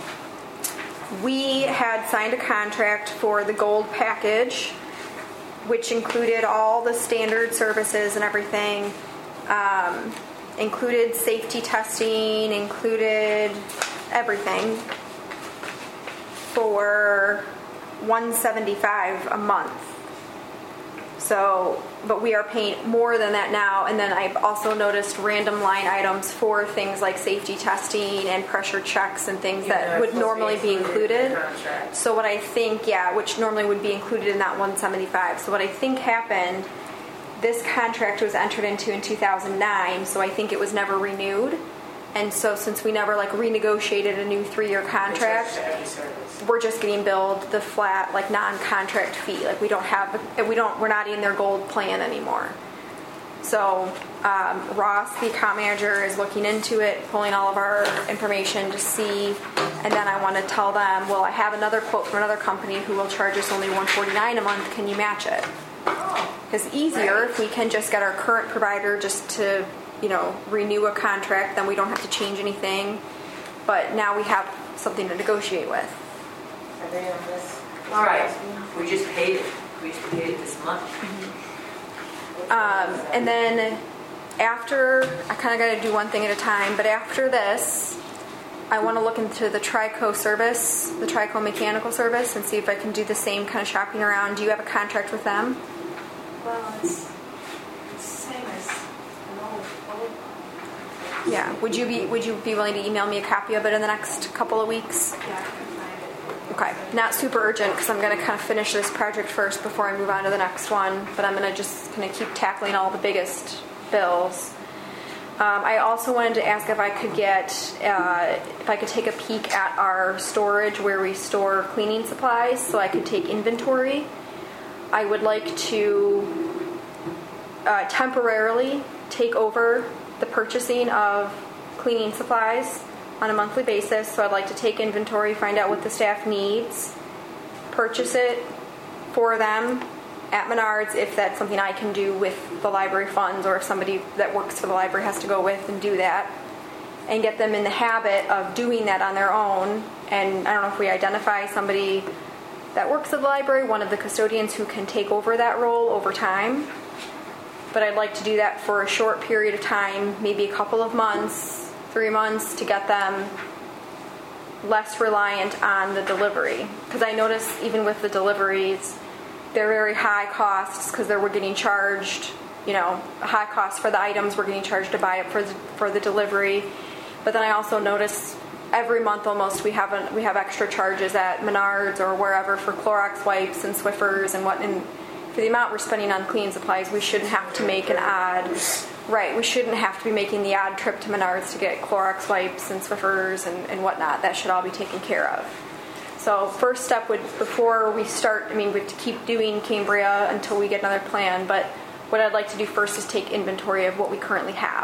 We had signed a contract for the gold package, which included all the standard services and everything, included safety testing, included everything, for $175 a month. So, but we are paying more than that now. And then I've also noticed random line items for things like safety testing and pressure checks and things that would normally be included. So what I think, which normally would be included in that $175. So what I think happened, this contract was entered into in 2009, so I think it was never renewed. And so since we never renegotiated a new 3-year contract, we're just getting billed the flat non-contract fee. We're not in their gold plan anymore. So Ross, the account manager, is looking into it, pulling all of our information to see, and then I want to tell them, well, I have another quote from another company who will charge us only $149 a month. Can you match it? Because easier if we can just get our current provider just to renew a contract, then we don't have to change anything. But now we have something to negotiate with. Are they on this? All right. We just paid it. We just paid it this month. And then after, I kind of got to do one thing at a time, but after this, I want to look into the Trico service, the Trico mechanical service, and see if I can do the same kind of shopping around. Do you have a contract with them? Well, it's the same as an old one. Yeah. Would you be willing to email me a copy of it in the next couple of weeks? Yeah, I can find it. Okay. Not super urgent because I'm going to kind of finish this project first before I move on to the next one. But I'm going to just kind of keep tackling all the biggest bills. I also wanted to ask if I could take a peek at our storage where we store cleaning supplies, so I could take inventory. I would like to temporarily take over the purchasing of cleaning supplies on a monthly basis. So I'd like to take inventory, find out what the staff needs, purchase it for them at Menards if that's something I can do with the library funds, or if somebody that works for the library has to go with and do that, and get them in the habit of doing that on their own. And I don't know if we identify somebody that works at the library, one of the custodians who can take over that role over time. But I'd like to do that for a short period of time, maybe a couple of months, 3 months, to get them less reliant on the delivery. Because I notice even with the deliveries, they're very high costs because we're getting charged, high costs for the items we're getting charged to buy it for the delivery. But then I also notice every month almost we have extra charges at Menards or wherever for Clorox wipes and Swiffers and for the amount we're spending on cleaning supplies, we shouldn't have to make an odd, right, we shouldn't have to be making the odd trip to Menards to get Clorox wipes and Swiffers and whatnot. That should all be taken care of. So first step would, before we start, we have to keep doing Cambria until we get another plan, but what I'd like to do first is take inventory of what we currently have.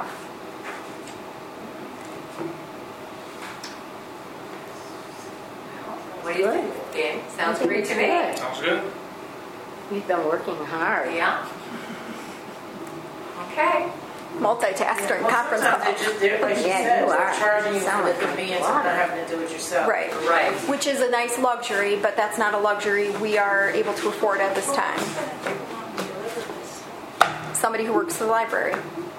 What do you think, Dan? Sounds great to me. Good. Sounds good. We've been working hard. Yeah. Okay. Multitask during Most of conference the time, calls. they're just, like she Yeah, said, you they're are. charging you Sound for like the a convenience lot. of not having to do it yourself. Right. Right. Which is a nice luxury, but that's not a luxury we are able to afford at this time. Somebody who works for the library.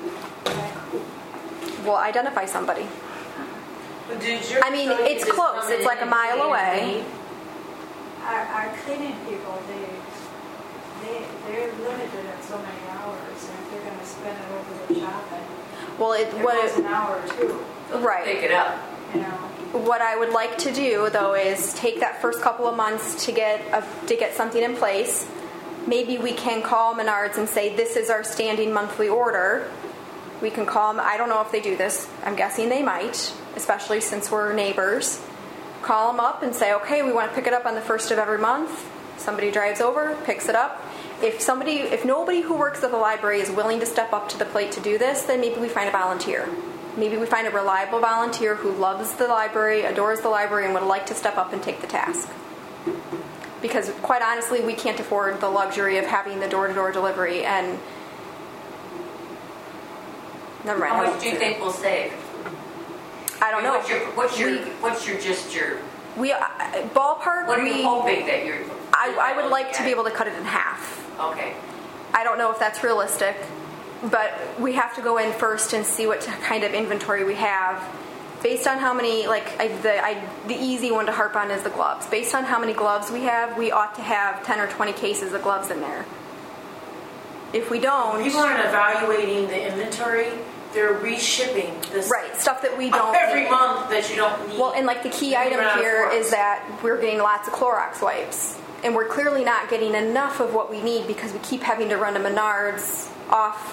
We'll identify somebody. But did your I mean, facility it's just close. come It's in like a and mile clean away. and leave? Our cleaning people, they're limited at so many hours, and if they're gonna spend it over the shopping, Well, it goes an hour or two, right. Pick it up. What I would like to do, though, is take that first couple of months to get something in place. Maybe we can call Menards and say, this is our standing monthly order. We can call them. I don't know if they do this. I'm guessing they might, especially since we're neighbors. Call them up and say, okay, we want to pick it up on the first of every month. Somebody drives over, picks it up. If nobody who works at the library is willing to step up to the plate to do this, then maybe we find a volunteer. Maybe we find a reliable volunteer who loves the library, adores the library, and would like to step up and take the task. Because quite honestly, we can't afford the luxury of having the door-to-door delivery. And never mind. How much do you think we'll save? I don't know. What's your We ballpark. what are you hoping that you're? I would like to be able to cut it in half. Okay. I don't know if that's realistic, but we have to go in first and see what kind of inventory we have. Based on how many, the easy one to harp on is the gloves. Based on how many gloves we have, we ought to have 10 or 20 cases of gloves in there. If we don't... People aren't evaluating the inventory. They're reshipping this right, stuff that we don't every need. month that you don't need. Well, and the key Then item you're out of here Clorox. is that we're getting lots of Clorox wipes. And we're clearly not getting enough of what we need because we keep having to run to Menards off,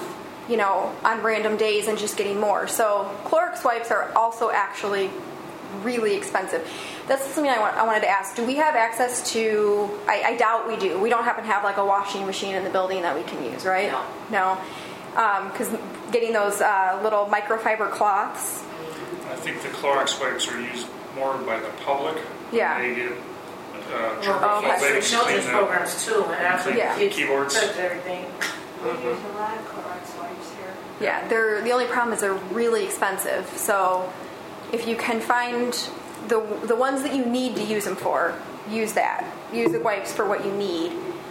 on random days and just getting more. So Clorox wipes are also actually really expensive. That's something I wanted to ask. Do we have access to, I doubt we do. We don't happen to have a washing machine in the building that we can use, right? No. Because getting those little microfiber cloths. I think the Clorox wipes are used more by the public. Yeah. They get Well, okay. for children's programs too, and after Yeah. the kids Keyboards. touch everything. We use a lot of Clorox wipes here. Yeah, the only problem is they're really expensive. So if you can find the ones that you need to use them for, use that. Use the wipes for what you need.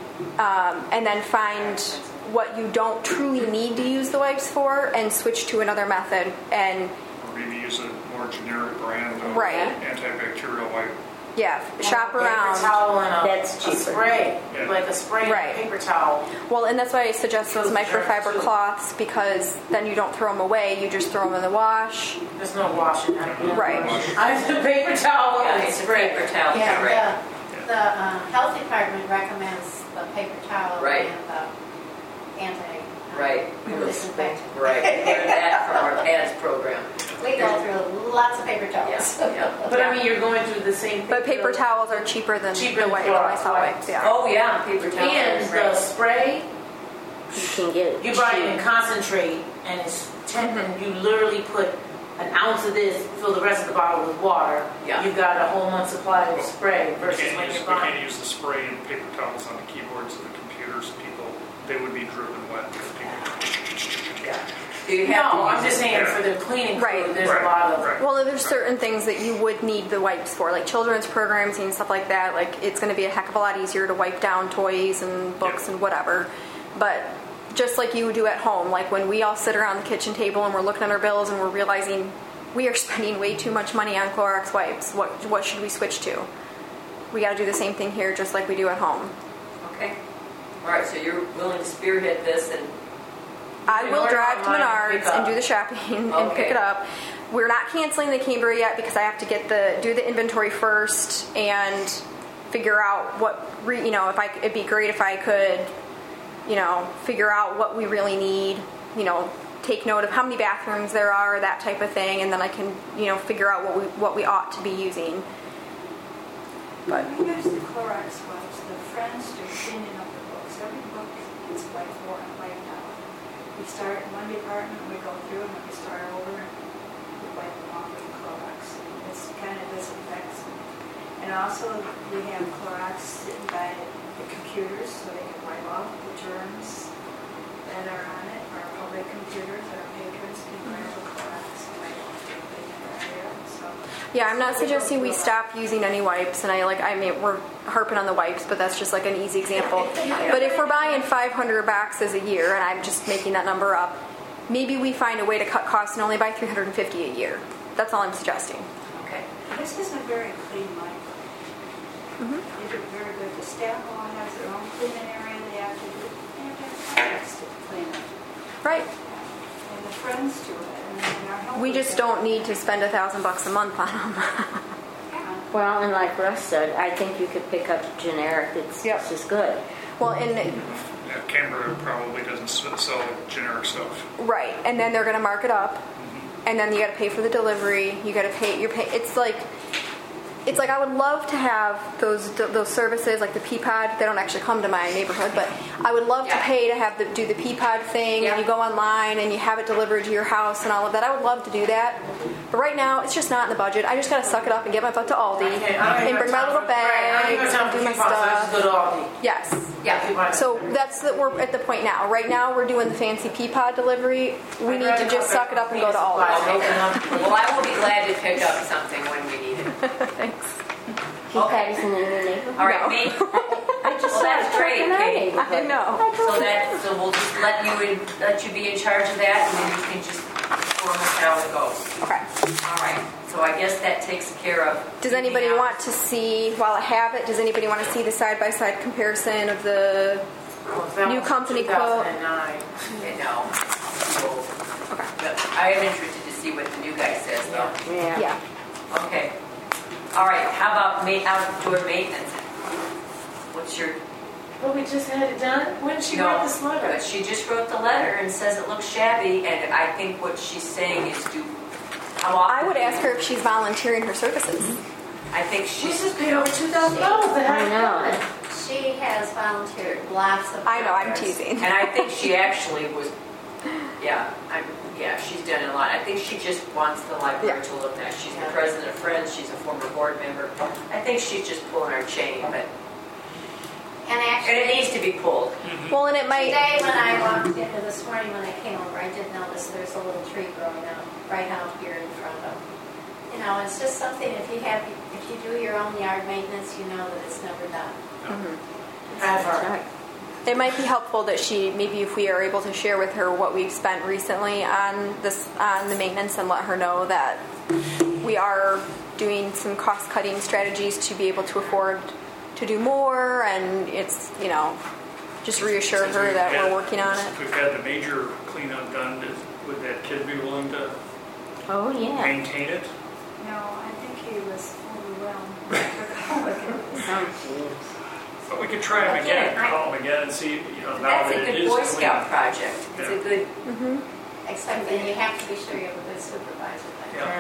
And then find what you don't truly need to use the wipes for and switch to another method. And Or maybe use a more generic brand of Right. antibacterial wipe. yeah, shop Paper around. towel and That's a cheaper. spray, Yeah. like a spray Right. and a paper towel. Well, and that's why I suggest those Those germs, microfiber too. cloths because then you don't throw them away. You just throw them in the wash. There's no washing. Right. I have the paper towel Yeah, and it's a spray. paper towel. Yeah, Right. the health department recommends the paper towel Right. and the Right. disinfectant. Right. We learned that from our PADS program. We go through lots of paper towels. Yeah. But I mean, you're going through the same thing. But paper towels are cheaper than Cheaper the than Lysol Clorox wipes. wipes. Yeah. Oh yeah, paper towels. And the Right. spray, You can get it you buy it in cheap. concentrate, and it's 10, and you literally put an ounce of this, fill the rest of the bottle with water. Yeah. You've got a whole month's supply of spray We versus can't when use, you're we can't buying. use the spray and paper towels on the keyboards of the computers. People, they would be dripping wet. Because people, Yeah. Do you have No, to I'm use just it? saying for the cleaning crew, Right. there's a lot of. Right. Well, there's certain things that you would need the wipes for, like children's programs and stuff like that. Like it's going to be a heck of a lot easier to wipe down toys and books and whatever. But just like you would do at home, like when we all sit around the kitchen table and we're looking at our bills and we're realizing we are spending way too much money on Clorox wipes. What should we switch to? We got to do the same thing here, just like we do at home. Okay. All right, so you're willing to spearhead this, and I will order drive to online and pick Menards and up. do the shopping and pick it up. We're not canceling the Cambria yet because I have to do the inventory first and figure out it'd be great if I could, figure out what we really need, take note of how many bathrooms there are, that type of thing, and then I can, figure out what we ought to be using. But We use the Clorox wipes, the Friends do cleaning up the books. Every book is wiped out. We start in one department, we go through, and then we start over, and we wipe them off with Clorox. It's kind of disinfects them. And also, we have Clorox sitting by the computers, so they can wipe off the germs that are on it. Our public computers, our patrons can grab a Clorox and wipe off everything in their area. So yeah, I'm not suggesting we stop using any wipes, and we're harping on the wipes, but that's just like an easy example. But if we're buying 500 boxes a year, and I'm just making that number up, maybe we find a way to cut costs and only buy 350 a year. That's all I'm suggesting. okay. this is a very clean library. Mm-hmm. They do very good. The staff all has their own cleaning area. They have to clean it. Right. And the Friends do it. And our help We is just there. don't need to spend $1,000 a month on them. Well, and like Russ said, I think you could pick up generic. It's Yep. just as good. Well, and Yeah, Canberra probably doesn't sell generic stuff. right, and then they're going to mark it up, and then you got to pay for the delivery. You got to pay. It's like I would love to have those services like the Peapod. They don't actually come to my neighborhood, but I would love to pay to do the Peapod thing. Yeah. And you go online and you have it delivered to your house and all of that. I would love to do that, but right now it's just not in the budget. I just got to suck it up and get my butt to Aldi and bring my little bag and do my stuff. Go to Aldi. Yes. Yeah. So we're at the point now. Right now we're doing the fancy Peapod delivery. We need to just suck it up and go to Aldi. Well, I will be glad to pick up something when we need it. Thanks. Peapod isn't in your neighborhood? All right, No. me. I just Well, saw that's it great, in our Kate. neighborhood. I know. So we'll just let you be in charge of that, and then you can just inform us how it goes. Okay. All right. So I guess that takes care of. Does anybody want to see, while I have it, does anybody want to see the side-by-side comparison of the new company quote? 2009. No. Okay. But I am interested to see what the new guy says, though. Yeah. Yeah. Okay. All right. How about outdoor maintenance? What's your? Well, we just had it done. When did she No, write this letter? but she just wrote the letter and says it looks shabby, and I think what she's saying is how often? I would ask her if she's volunteering her services. I think She she's. just paid over $2,000 to have I it know. done. She has volunteered lots of I know, I'm hours. teasing. And I think she actually was. Yeah, she's done a lot. I think she just wants the library to look nice. She's the president of Friends. She's a former board member. I think she's just pulling our chain, but And it actually, needs to be pulled. Well, and it might. today when I walked in, or this morning when I came over, I did notice there's a little tree growing up right out here in front of. It's just something, if you do your own yard maintenance, you know that it's never done. Ever. It might be helpful that maybe if we are able to share with her what we've spent recently on the maintenance, and let her know that we are doing some cost-cutting strategies to be able to afford to do more, and it's, just reassure Since her we've that had- we're working on it. If we've had the major cleanup done, would that kid be willing to Oh, yeah. maintain it? No, I think he was overwhelmed. Oh, jeez. But we could try him again, Again, call him again and see, now That's that a it good is Boy clean. Scout project. It's a good. Except that you have to be sure you have a good supervisor. Yeah.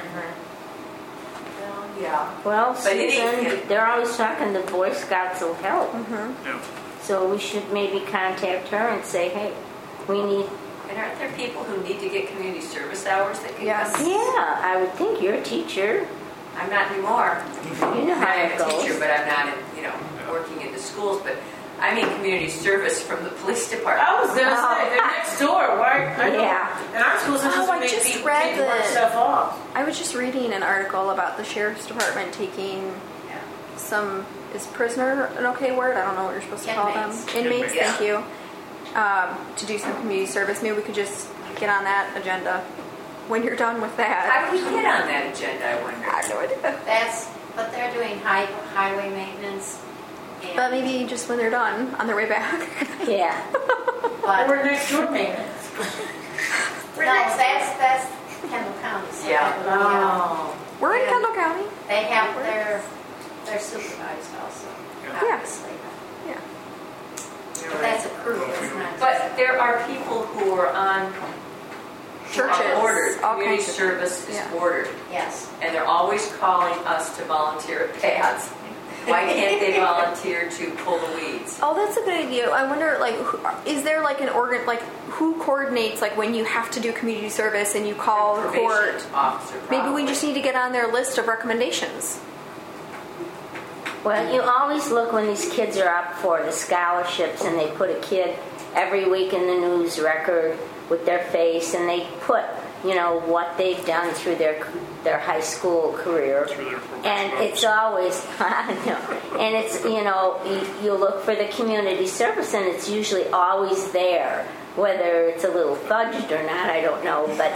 Yeah. Well, But it ain't- Susan, they're always talking the Boy Scouts will help. Yeah. So we should maybe contact her and say, hey, we need... And aren't there people who need to get community service hours that can Yes. come? Yeah, I would think you're a teacher. I'm not anymore. You know how I'm it a goes. teacher, but I'm not working in the schools. But I'm in community service from the police department. I was gonna say they're next door, right? I know. Yeah. And our schools are just I make just people read take work the- stuff off. I was just reading an article about the sheriff's department taking Yeah. some, is prisoner an okay word? I don't know what you're supposed to call them. Inmates. Inmates, Inmates. thank you. To do some community service. Maybe we could just get on that agenda. when you're done with that. How do we get on that agenda, I wonder? I have no idea. But they're doing highway maintenance. And, But maybe just when they're done, on their way back. Yeah. but, We're next door maintenance. no, that's Kendall County. So Yeah. that would be, Oh. We're in Yeah. Kendall County. They have their supervised also, Yeah. obviously. Yeah. But that's a crew, it's not. But there are people who are on Churches. ordered, all community kinds of- service is yeah. ordered, Yes. and they're always calling us to volunteer at pads. Why can't they volunteer to pull the weeds? Oh, that's a good idea. I wonder, like, is there like an organ, like, who coordinates, like, when you have to do community service and you call the court? Probation officer, Maybe we probably. just need to get on their list of recommendations. Well, you always look when these kids are up for the scholarships and they put a kid every week in the news record with their face and they put, what they've done through their high school career. Through their probation And it's always, I know, and it's, you look for the community service and it's usually always there. Whether it's a little fudged or not, I don't know, but,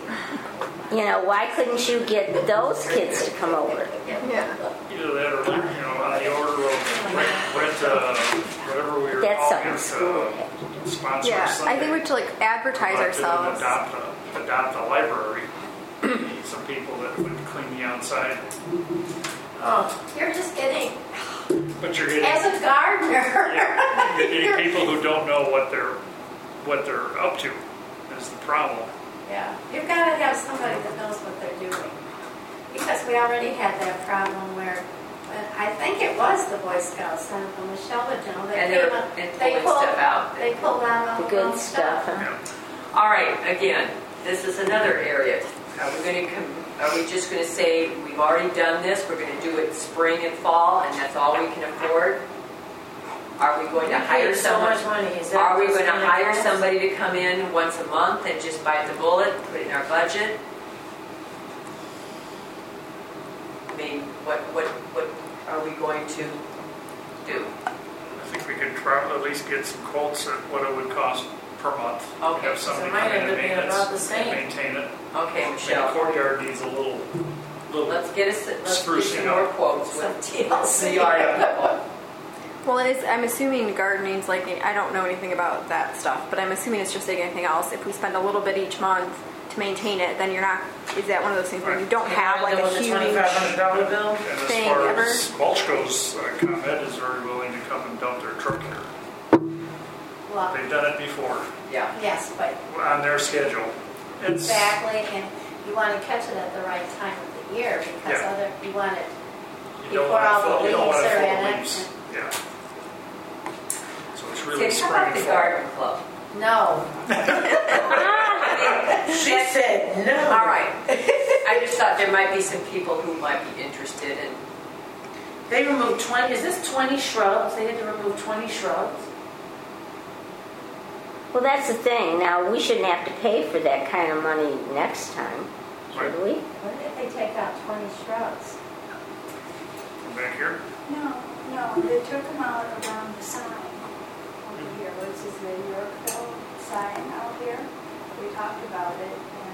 why couldn't you get those kids to come over? Yeah. Either that or, on the order of rent, whatever we were That's calling something school would have to it, do. sponsor Yeah. Sunday. I think we have to, like, advertise ourselves. Adopt a library. Need some people that would clean the outside. Oh, you're just getting, But you're getting, as a gardener. yeah, you're getting people who don't know what they're up to is the problem. Yeah, you've got to have somebody that knows what they're doing. Because we already had that problem where, I think it was the Boy Scouts, and Michelle would know, they And came they're up, and they pulling pulled, stuff out. they pulled out all The the good good stuff, stuff. huh? Yeah. All right, again, this is another area. Are we just going to say we've already done this? We're going to do it spring and fall, and that's all we can afford? Are we going to hire so someone? much money. Is that Are we what's going to gonna hire cost? somebody to come in once a month and just bite the bullet, put it in our budget? I mean, what are we going to do? I think we could probably at least get some quotes at what it would cost per month. Okay, Have somebody so it might come in end and up being about the same. maintain it. Okay, The Michelle, courtyard needs a little let's get Sprucing some more up. quotes Some with TLC. the art. Well, I'm assuming gardening's like, I don't know anything about that stuff, but I'm assuming it's just like anything else. If we spend a little bit each month to maintain it, then you're not, is that one of those things where you don't have like a With the huge... $2,500 bill? And as thing far ever. as mulch goes, ComEd is very willing to come and dump their truck here. Well, They've done it before Yeah. yes, but on their schedule. It's, exactly, and you want to catch it at the right time of the year because Yeah. you want it you don't before want all to the fill, you don't want leaves to are fill in it. leaves. Yeah. So it's really Tim, spring how about and the fall. garden club? No. She said no. All right. I just thought there might be some people who might be interested in. They removed 20, is this 20 shrubs? They had to remove 20 shrubs? Well, that's the thing. Now, we shouldn't have to pay for that kind of money next time, should we? What if they take out 20 shrubs? From back here? No, they took them out around the sign over here, which is the Yorkville sign out here. We talked about it and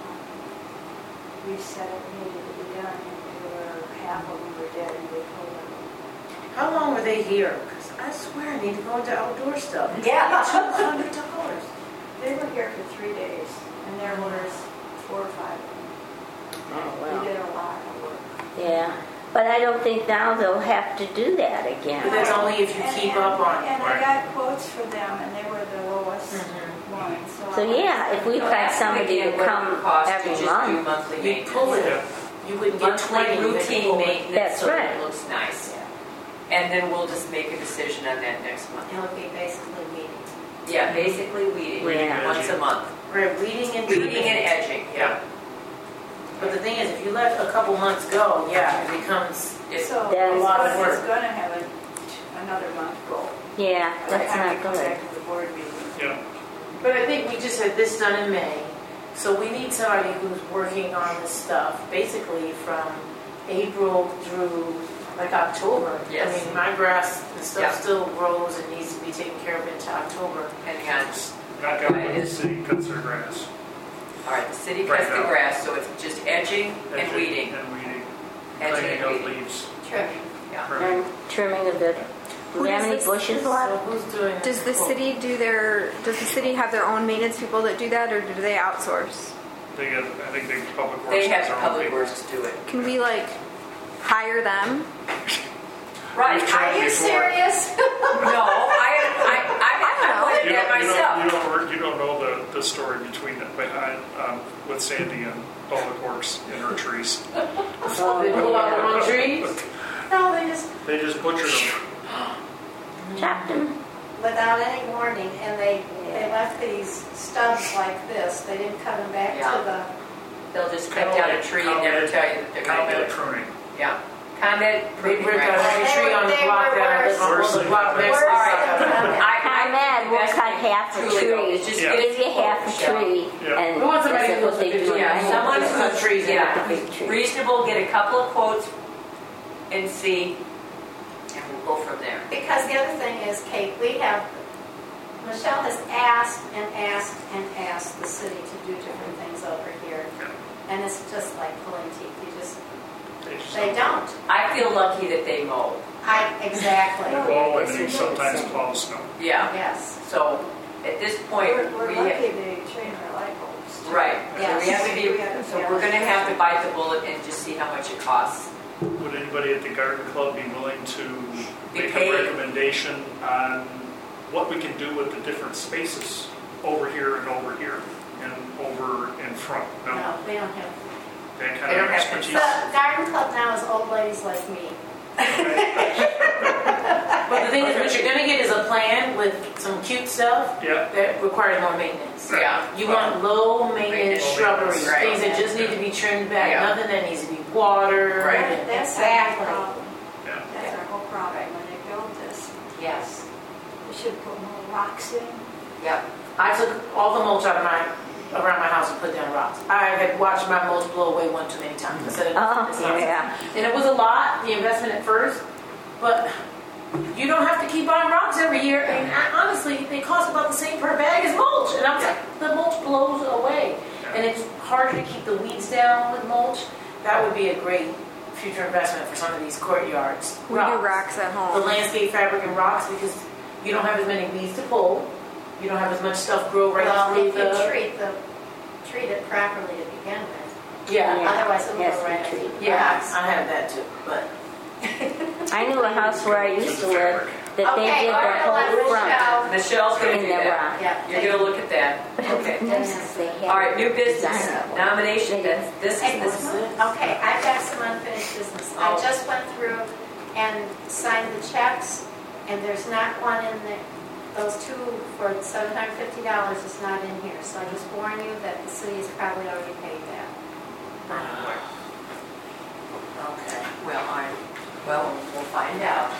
we said it needed to be done and half of them were dead and they pulled them. How long were they here? Because I swear I need to go into outdoor stuff. Yeah. $200. They were here for 3 days and there was 4 or 5 of them. Oh, We well. did a lot of work. Yeah. But I don't think now they'll have to do that But again. that's only if you keep up on it. And Right. I got quotes for them and they were the lowest Mhm. ones. So, yeah, if we find somebody to come every Do month. monthly You maintenance. pull it, Yeah. you wouldn't get 20. Monthly you had to routine pull it. maintenance That's so that right. it looks nice. And then we'll just make a decision on that next month. It would be basically weeding. Yeah, basically weeding, Yeah. once a month. Right, weeding and Weeding trimming. and edging, yeah. But the thing is, if you let a couple months go, yeah, it becomes, So That's it's a lot of gonna- work. It's going to have another month go. Yeah, By the that's time we not come good. back to the board meeting. Yeah. but I think we just had this done in May. So we need somebody who's working on this stuff, basically from April through like October. Yes. I mean, my grass and stuff Yeah. still grows and needs to be taken care of into October. Depending on, Not going to the city cuts their grass. All right, the city Right cuts the now. grass, so it's just edging and Edging weeding. And weeding. Edging Cleaning and up weeding. leaves. Trimming. Yeah. Trimming. And trimming of the, do Who we have does any this- bushes So left? who's doing it? Does the city does the city have their own maintenance people that do that, or do they outsource? They get, I think the public works. They has have their own Public people. Works do it. Can we like hire them? Right, We've tried Are you before. serious? No, I wanted that myself. You don't know the story behind with Sandy and Public Works in her trees. Oh, They pull out the yeah. wrong trees? No, They just butchered them. Chopped them. without any warning, and they left these stubs like this. They didn't cut them back Yeah. to the, They'll just cut down a tree and never tell you that they're going to do Combat it. pruning. Yeah. Comment, They pruning, ripped out right. every tree on the They block were down, worse. on the block next Worse to All right. than- ComEd will cut half a Truly, though, tree, it's just Yeah. give you half a Michelle. tree, Yeah. and We want somebody that's who what they knows do. what Yeah, they're in someone Ireland. who's Put trees in yeah, the big tree. reasonable, get a couple of quotes and see, and we'll go from there. because the other thing is, Kate, Michelle has asked and asked and asked the city to do different things over here. And it's just like pulling teeth. They don't. I feel lucky that they mow. Exactly. Oh, and then sometimes plow snow. Yeah. Yes. So at this point, We're we lucky have, they train our light bulbs. right. So Yes. we have to be. So we're going to have to bite the bullet and just see how much it costs. Would anybody at the garden club be willing to Be make paid. a recommendation on what we can do with the different spaces over here and over here and over in front? No, No, they don't have. that They kind of don't have expertise. The garden club now is old ladies like me. But the thing is, what you're gonna get is a plan with some cute stuff Yeah, that requires no maintenance. Yeah. You want low maintenance Maintenance, shrubbery, right. things that just need to be trimmed back, Yeah. nothing that needs to be watered. Right. That's Exactly. our problem. yeah. That's our whole problem. When they built this, Yes. we should put more rocks in. Yep. I took all the mulch around my house and put down rocks. I had watched my mulch blow away one too many times. I said, it's not. Yeah. And it was a lot, the investment at first, but you don't have to keep buying rocks every year. And honestly, they cost about the same per bag as mulch. And I was like, the mulch blows away. And it's harder to keep the weeds down with mulch. That would be a great future investment for some of these courtyards. We do rocks at The home. landscape fabric and rocks, because you don't have as many weeds to pull. You don't have as much stuff grow right Well, through if you the... treat it properly to begin with. Yeah, Otherwise it'll Yes, go right we treat. into yeah, rocks. I have that too, but... I knew a house where I used to live that they Okay, did we're the gonna let whole front Michelle. Michelle's going to in do the that. rock. Yeah. You're going to look at that. Okay. Yes, they had All right, new business design of it. nomination. This Hey, is this. Okay, I've got some unfinished business. I Oh. just went through and signed the checks, and there's not one in there. Those two for $750 is not in here, so I just warn you that the city has probably already paid that. Okay. Well, we'll find out.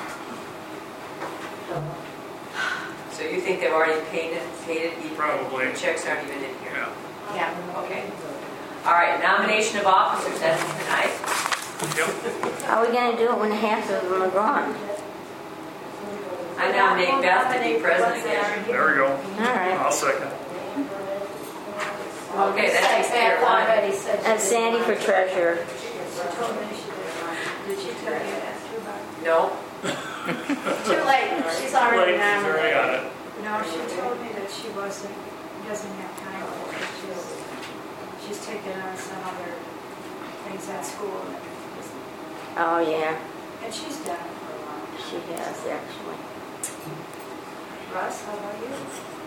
So you think they've already paid it? Even Probably. The checks aren't even in here. Yeah. Yeah. Okay. All right, nomination of officers, that's tonight. Yep. How are we going to do it when half of them are gone? I nominate Beth to be president again. There we go. All right. I'll second. Okay, that takes care of Beth one. already said she And Sandy for treasurer. She told me she didn't. Did she tell you that too, Bob? No? Too late, she's already Late, she's already nominated. on it. No, she told me that she doesn't have time for it. She's taking on some other things at school. Oh, yeah. And she's done it for a while. She has, actually. Russ, how about you?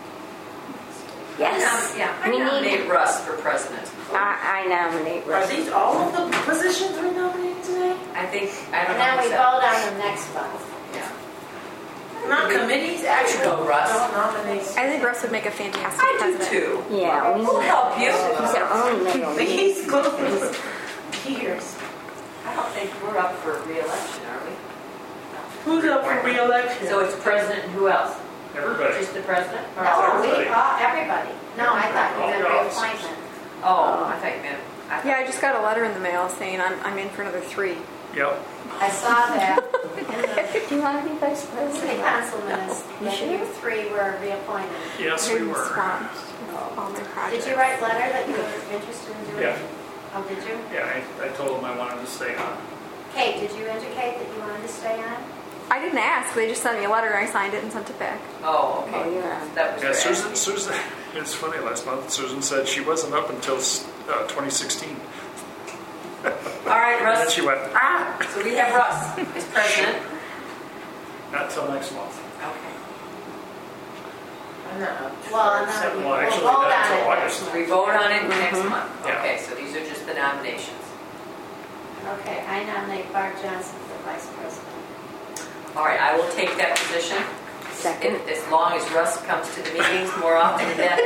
Yes. Yeah, I We nominate need, Russ for president. I nominate Are Russ. these all of the positions we nominated today? I think, I And don't then know. we vote on them next month. Yeah. Not committees, actually. Go, Russ. Don't nominate. I think Russ would make a fantastic I do president. too. Yeah, we We'll need, help you. he's our only middle name. He's close. Years. I don't think we're up for re-election, are we? Who's up for re-election? So it's president and who else? Everybody. Just the president? Or- No, everybody. everybody. No, I thought you meant All reappointment. Oh, I thought you meant. Yeah, I just got a letter in the mail saying I'm in for another 3. Yep. I saw that in the Do you want to be vice city president? councilman is You that sure? you three were reappointed. Yes, we I'm were. swamped with all my projects. Did you write a letter that you were interested in doing? Yeah. Oh, did you? Yeah, I told them I wanted to stay on. Kate, did you indicate that you wanted to stay on? I didn't ask. They just sent me a letter. I signed it and sent it back. Oh, okay. Oh, you're on. That was Yeah, your Susan, it's funny, last month Susan said she wasn't up until 2016. All right, And then Russ. she went, So we have Russ as president. not till next month. Okay. I'm not up. Well, no, Well, we'll actually, vote that's on it August. next We month. vote on it next month. Yeah. Okay, so these are just the nominations. Okay, I nominate Bart Johnson for vice president. All right, I will take that position. Second. As long as Russ comes to the meetings more often than that,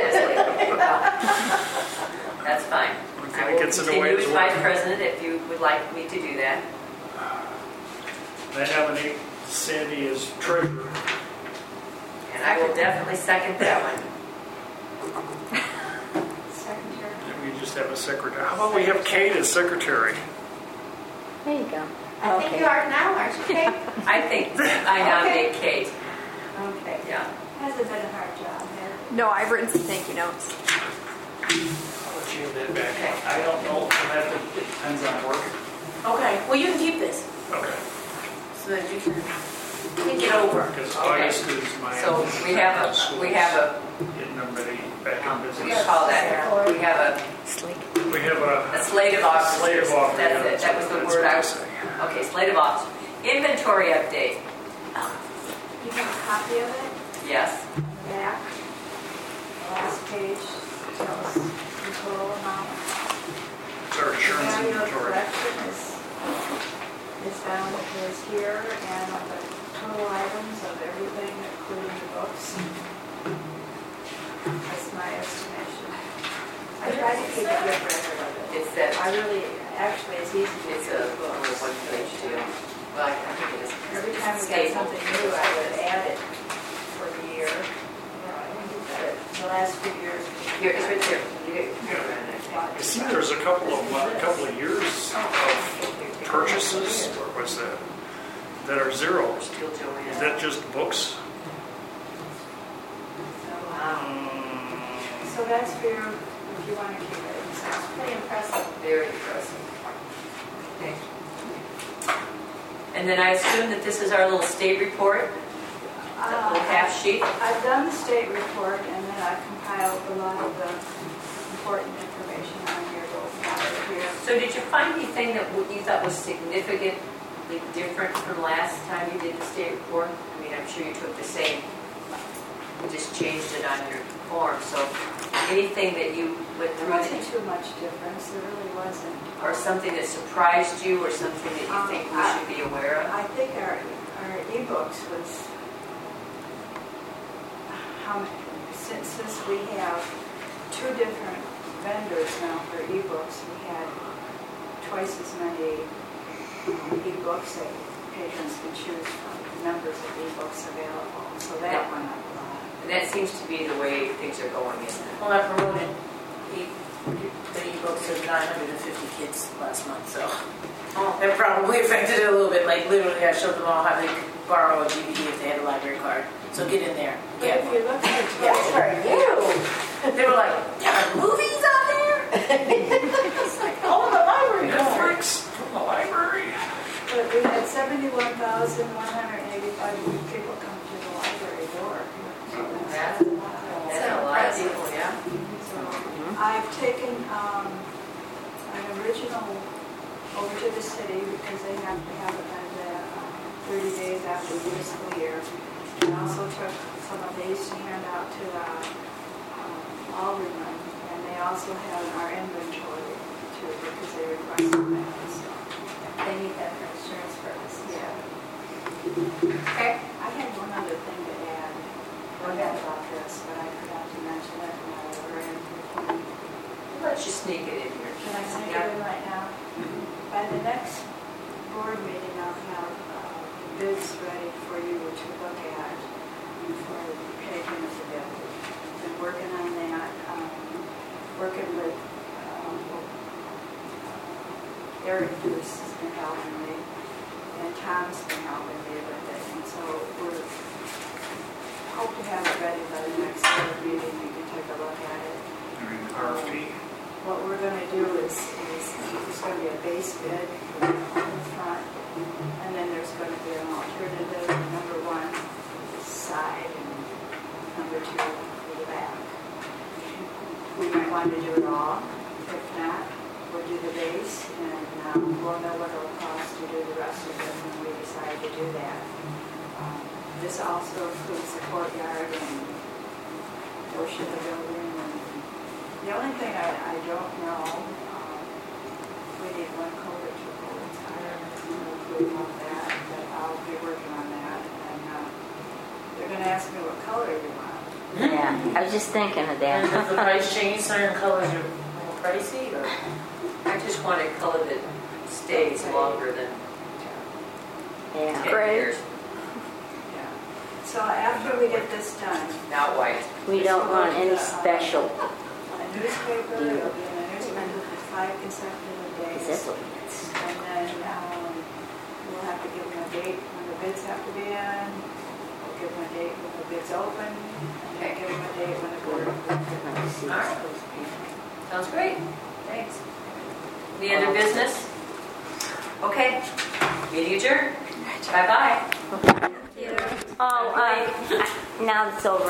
that's fine. If I it will gets in the continue way, as it's vice working. president if you would like me to do that. I nominate Sandy as treasurer. And I will definitely second that one. Secretary. And we just have a secretary. How about we have Kate as secretary? There you go. I think you are now, aren't you, Kate? I think I nominate Kate. Okay. Yeah. Hasn't been a hard job, has it? No, I've written some thank you notes. I'll let you have that back. I don't know. It depends on work. Okay, well, you can keep this, Okay. so that you can think it over. Because Okay. August is my. So we have a, Getting everybody back in what do you business. call that? We have Slate. We have a slate of officers. slate of officers. That's it. That was the That's word what I I was, say. okay, slate of officers. Inventory update. You have a copy of it? Yes. Back. The last page tells the total amount. It's our insurance The annual inventory. collection is down is here, and on the total items of everything, including the books. That's my estimation. I try to keep a good record of it. It's that, I really, actually, it's easy to it's do. a one-page deal. Well, I think it is. Every time we got Staple. something new, I would add it for the year. But the last few years. Here, it's right there. I see there's a couple of years of purchases, or was that are zero. Still Joanne. Is that just books? So that's for your, if you want to keep it. Sounds pretty impressive. Very impressive. Okay. And then I assume that this is our little state report, that little half sheet. I've done the state report, and then I've compiled a lot of the important information on your little file here. So did you find anything that you thought was significantly different from last time you did the state report? I mean, I'm sure you took the same, you just changed it on your form. So anything that you went There through wasn't that, too much difference, there really wasn't. or something that surprised you, or something that you think we should be aware of? I think our ebooks was, since we have two different vendors now for ebooks, we had twice as many ebooks that patrons can choose from, numbers of ebooks available, so that Yeah. went up a lot. And that seems to be the way things are going, isn't it? Well, I promoted the e-books to 950 kids last month, so that probably affected it a little bit. Like, literally, I showed them all how they could borrow a DVD if they had a library card. So get in there. But Get if one. you look at Yeah, it, for you. They were like, there are movies out there? It's like, oh, the library. Netflix from the library. but we had 71,185 people come to the library door. So that's a lot. That's a lot of people, yeah. So I've taken an original over to the city because they have to have it by the 30 days after the fiscal year. And also took some of these to hand out to aldermen, and they also have our inventory too because they requested that. So, They need that for insurance purposes. yeah. Okay. I had one other thing to add. Forgot about this, but I forgot to mention it when I ran through. Let's just sneak it in here. Can I sneak it in right now? By the next board meeting, I'll have bids ready for you to look at for paving of the building. Been working on that, working with Eric, who's been helping me. have it ready by the next board meeting, you can take a look at it. I mean, the RFP. What we're gonna do is there's gonna be a base bid on the front, and then there's gonna be an alternative, number one, side, and number two, for the back. We might want to do it all. If not, we'll do the base, and we'll know what it'll cost to do the rest of it when we decide to do that. This also includes the courtyard and portion of the building. And the only thing I don't know, we need one color to go entire. Include all that, but I'll be working on that. And they're going to ask me what color you want. Yeah, I was just thinking of And does the that. price change? Certain colors are more pricey, or? I just want a color that stays longer than Yeah. 10 Gray. years, Yeah. So after we get this done, not white. We don't want any special. a newspaper, it'll be in the newspaper for 5 consecutive Because days. that's what it's. And then we'll have to give them a date when the bids have to be in. We'll give them a date when the bids open. And then give them a date when the board. All right. Sounds great. Thanks. Any other business? Okay. Meeting adjourned. Bye-bye. Oh, now it's over.